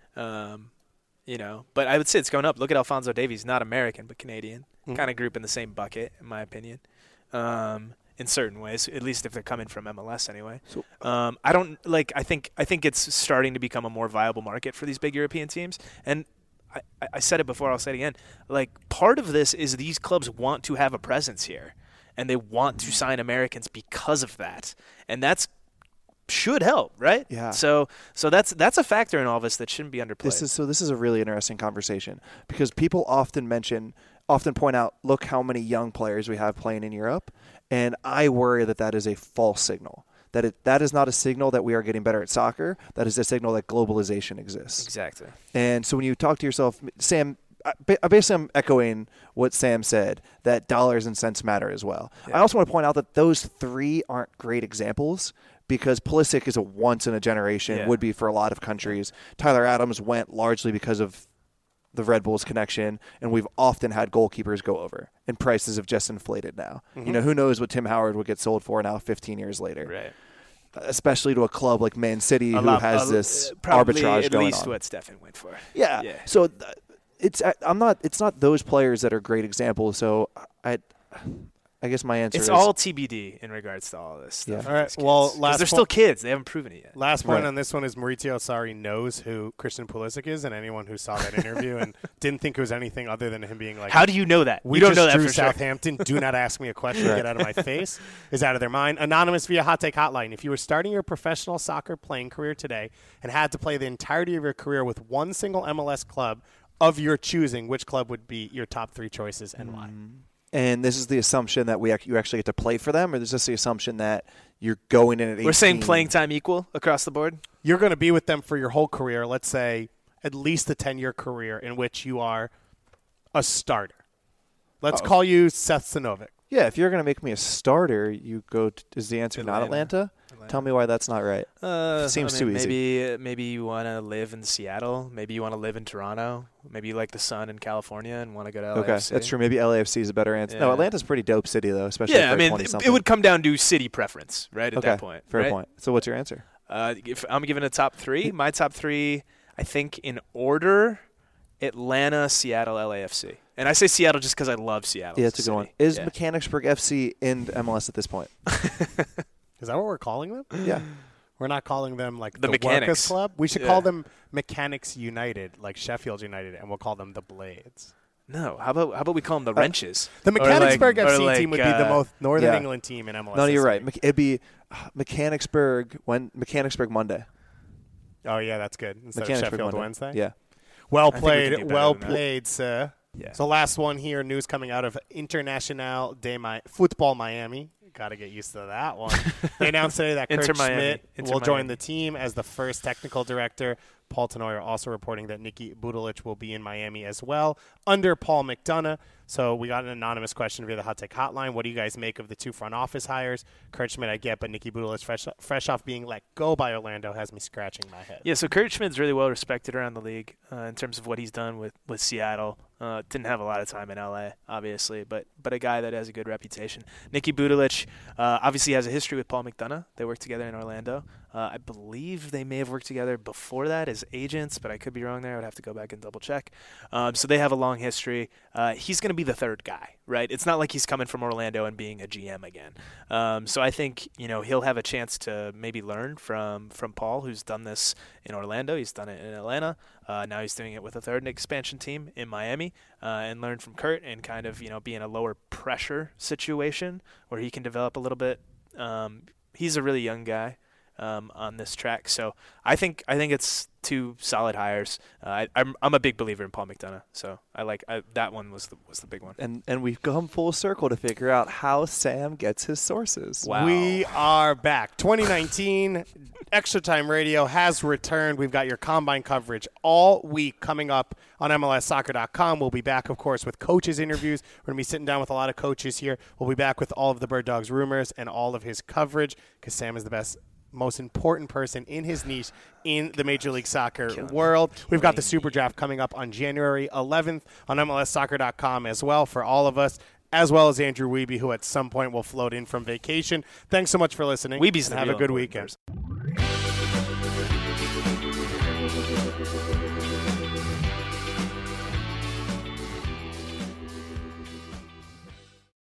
Um, you know, but I would say it's going up. Look at Alphonso Davies, not American but Canadian, mm-hmm. kind of group in the same bucket, in my opinion. Um, in certain ways, at least if they're coming from M L S anyway. So, um, I don't like. I think I think it's starting to become a more viable market for these big European teams. And I, I said it before. I'll say it again. Like part of this is these clubs want to have a presence here, and they want to sign Americans because of that. And that's should help, right? Yeah. So so that's that's a factor in all this that shouldn't be underplayed. This is so. This is a really interesting conversation because people often mention. Often point out, look how many young players we have playing in Europe, and I worry that that is a false signal. That it, that is not a signal that we are getting better at soccer. That is a signal that globalization exists. Exactly. And so when you talk to yourself, Sam, basically I'm echoing what Sam said, that dollars and cents matter as well. Yeah. I also want to point out that those three aren't great examples because Pulisic is a once-in-a-generation, yeah. would be for a lot of countries. Tyler Adams went largely because of the Red Bulls connection, and we've often had goalkeepers go over, and prices have just inflated now. Mm-hmm. You know, who knows what Tim Howard would get sold for now fifteen years later. Right. Especially to a club like Man City a who lot, has a, this probably arbitrage at going least on. what Steffen went for. Yeah. yeah. So th- it's I'm not it's not those players that are great examples, so I I guess my answer it's is It's all T B D in regards to all this stuff. Yeah. All right. Well, last they're po- still kids. They haven't proven it yet. Last point right. on this one is Maurizio Sarri knows who Christian Pulisic is, and anyone who saw that interview and didn't think it was anything other than him being like, how do you know that? We you don't just know that drew for sure. Southampton. Do not ask me a question. Get out of my face. Is out of their mind. Anonymous via Hot Take Hotline. If you were starting your professional soccer playing career today and had to play the entirety of your career with one single M L S club of your choosing, which club would be your top three choices and why? And this is the assumption that we ac- you actually get to play for them, or is this the assumption that you're going in at eighteen? We're saying playing time equal across the board? You're going to be with them for your whole career, let's say at least a ten-year career in which you are a starter. Let's Uh-oh. call you Seth Sinovic. Yeah, if you're going to make me a starter, you go to, is the answer Atlanta. not Atlanta? Atlanta. Tell me why that's not right. Uh, Seems I mean, too easy. Maybe maybe you want to live in Seattle. Maybe you want to live in Toronto. Maybe you like the sun in California and want to go to L A F C. Okay, that's true. Maybe L A F C is a better answer. Yeah. No, Atlanta's a pretty dope city, though, especially yeah, for I mean, twenty-something. it would come down to city preference, right, at okay, that point. fair right? point. So what's your answer? Uh, if I'm giving a top three, my top three, I think in order, Atlanta, Seattle, L A F C. And I say Seattle just because I love Seattle. Yeah, it's a good one. Is yeah. Mechanicsburg F C in M L S at this point? Is that what we're calling them? Yeah. We're not calling them like The the, Mechanics. Workers Club. We should Yeah. call them Mechanics United, like Sheffield United, and we'll call them the Blades. No, how about how about we call them the Wrenches? The Or Mechanicsburg like- F or C like, team would be the uh, most Northern yeah. England team in M L S. No, you're history. right. Mech- It'd be uh, Mechanicsburg when Mechanicsburg Monday. Oh yeah, that's good. Instead of Mechanicsburg Sheffield Monday. Wednesday. Yeah. Well I think we can do played, better well than that. played, sir. Yeah. So last one here, news coming out of International de Mi- Football Miami. Got to get used to that one. They announced today that Kurt Inter Miami. Schmidt Inter will join Miami. the team as the first technical director. Paul Tenoyer also reporting that Nikki Budulich will be in Miami as well under Paul McDonough. So we got an anonymous question via the Hot Take Hotline. What do you guys make of the two front office hires? Kurt Schmidt, I get, but Nikki Budulich, fresh, fresh off being let go by Orlando, has me scratching my head. Yeah, so Kurt Schmidt's really well respected around the league uh, in terms of what he's done with, with Seattle. Uh, didn't have a lot of time in L A, obviously, but but a guy that has a good reputation. Nikki Budulich uh, obviously has a history with Paul McDonough. They worked together in Orlando. Uh, I believe they may have worked together before that as agents, but I could be wrong there. I would have to go back and double check. Um, so they have a long history. Uh, he's going to be the third guy, right? It's not like he's coming from Orlando and being a G M again. Um, so I think you know he'll have a chance to maybe learn from from Paul, who's done this in Orlando. He's done it in Atlanta. Uh, now he's doing it with a third expansion team in Miami, uh, and learn from Kurt and kind of you know be in a lower pressure situation where he can develop a little bit. Um, he's a really young guy. Um, on this track, so I think I think it's two solid hires. Uh, I, I'm I'm a big believer in Paul McDonough, so I like I, that one was the was the big one. And and we've come full circle to figure out how Sam gets his sources. Wow. We are back. twenty nineteen Extra Time Radio has returned. We've got your combine coverage all week coming up on M L S soccer dot com. We'll be back, of course, with coaches interviews. We're going to be sitting down with a lot of coaches here. We'll be back with all of the Bird Dogs rumors and all of his coverage because Sam is the best, most important person in his niche in the Major League Soccer Killing world. me. We've got the Killing Super Draft coming up on January eleventh on M L S soccer dot com as well for all of us, as well as Andrew Wiebe, who at some point will float in from vacation. Thanks so much for listening. Wiebe's and the have a real good important weekend. person.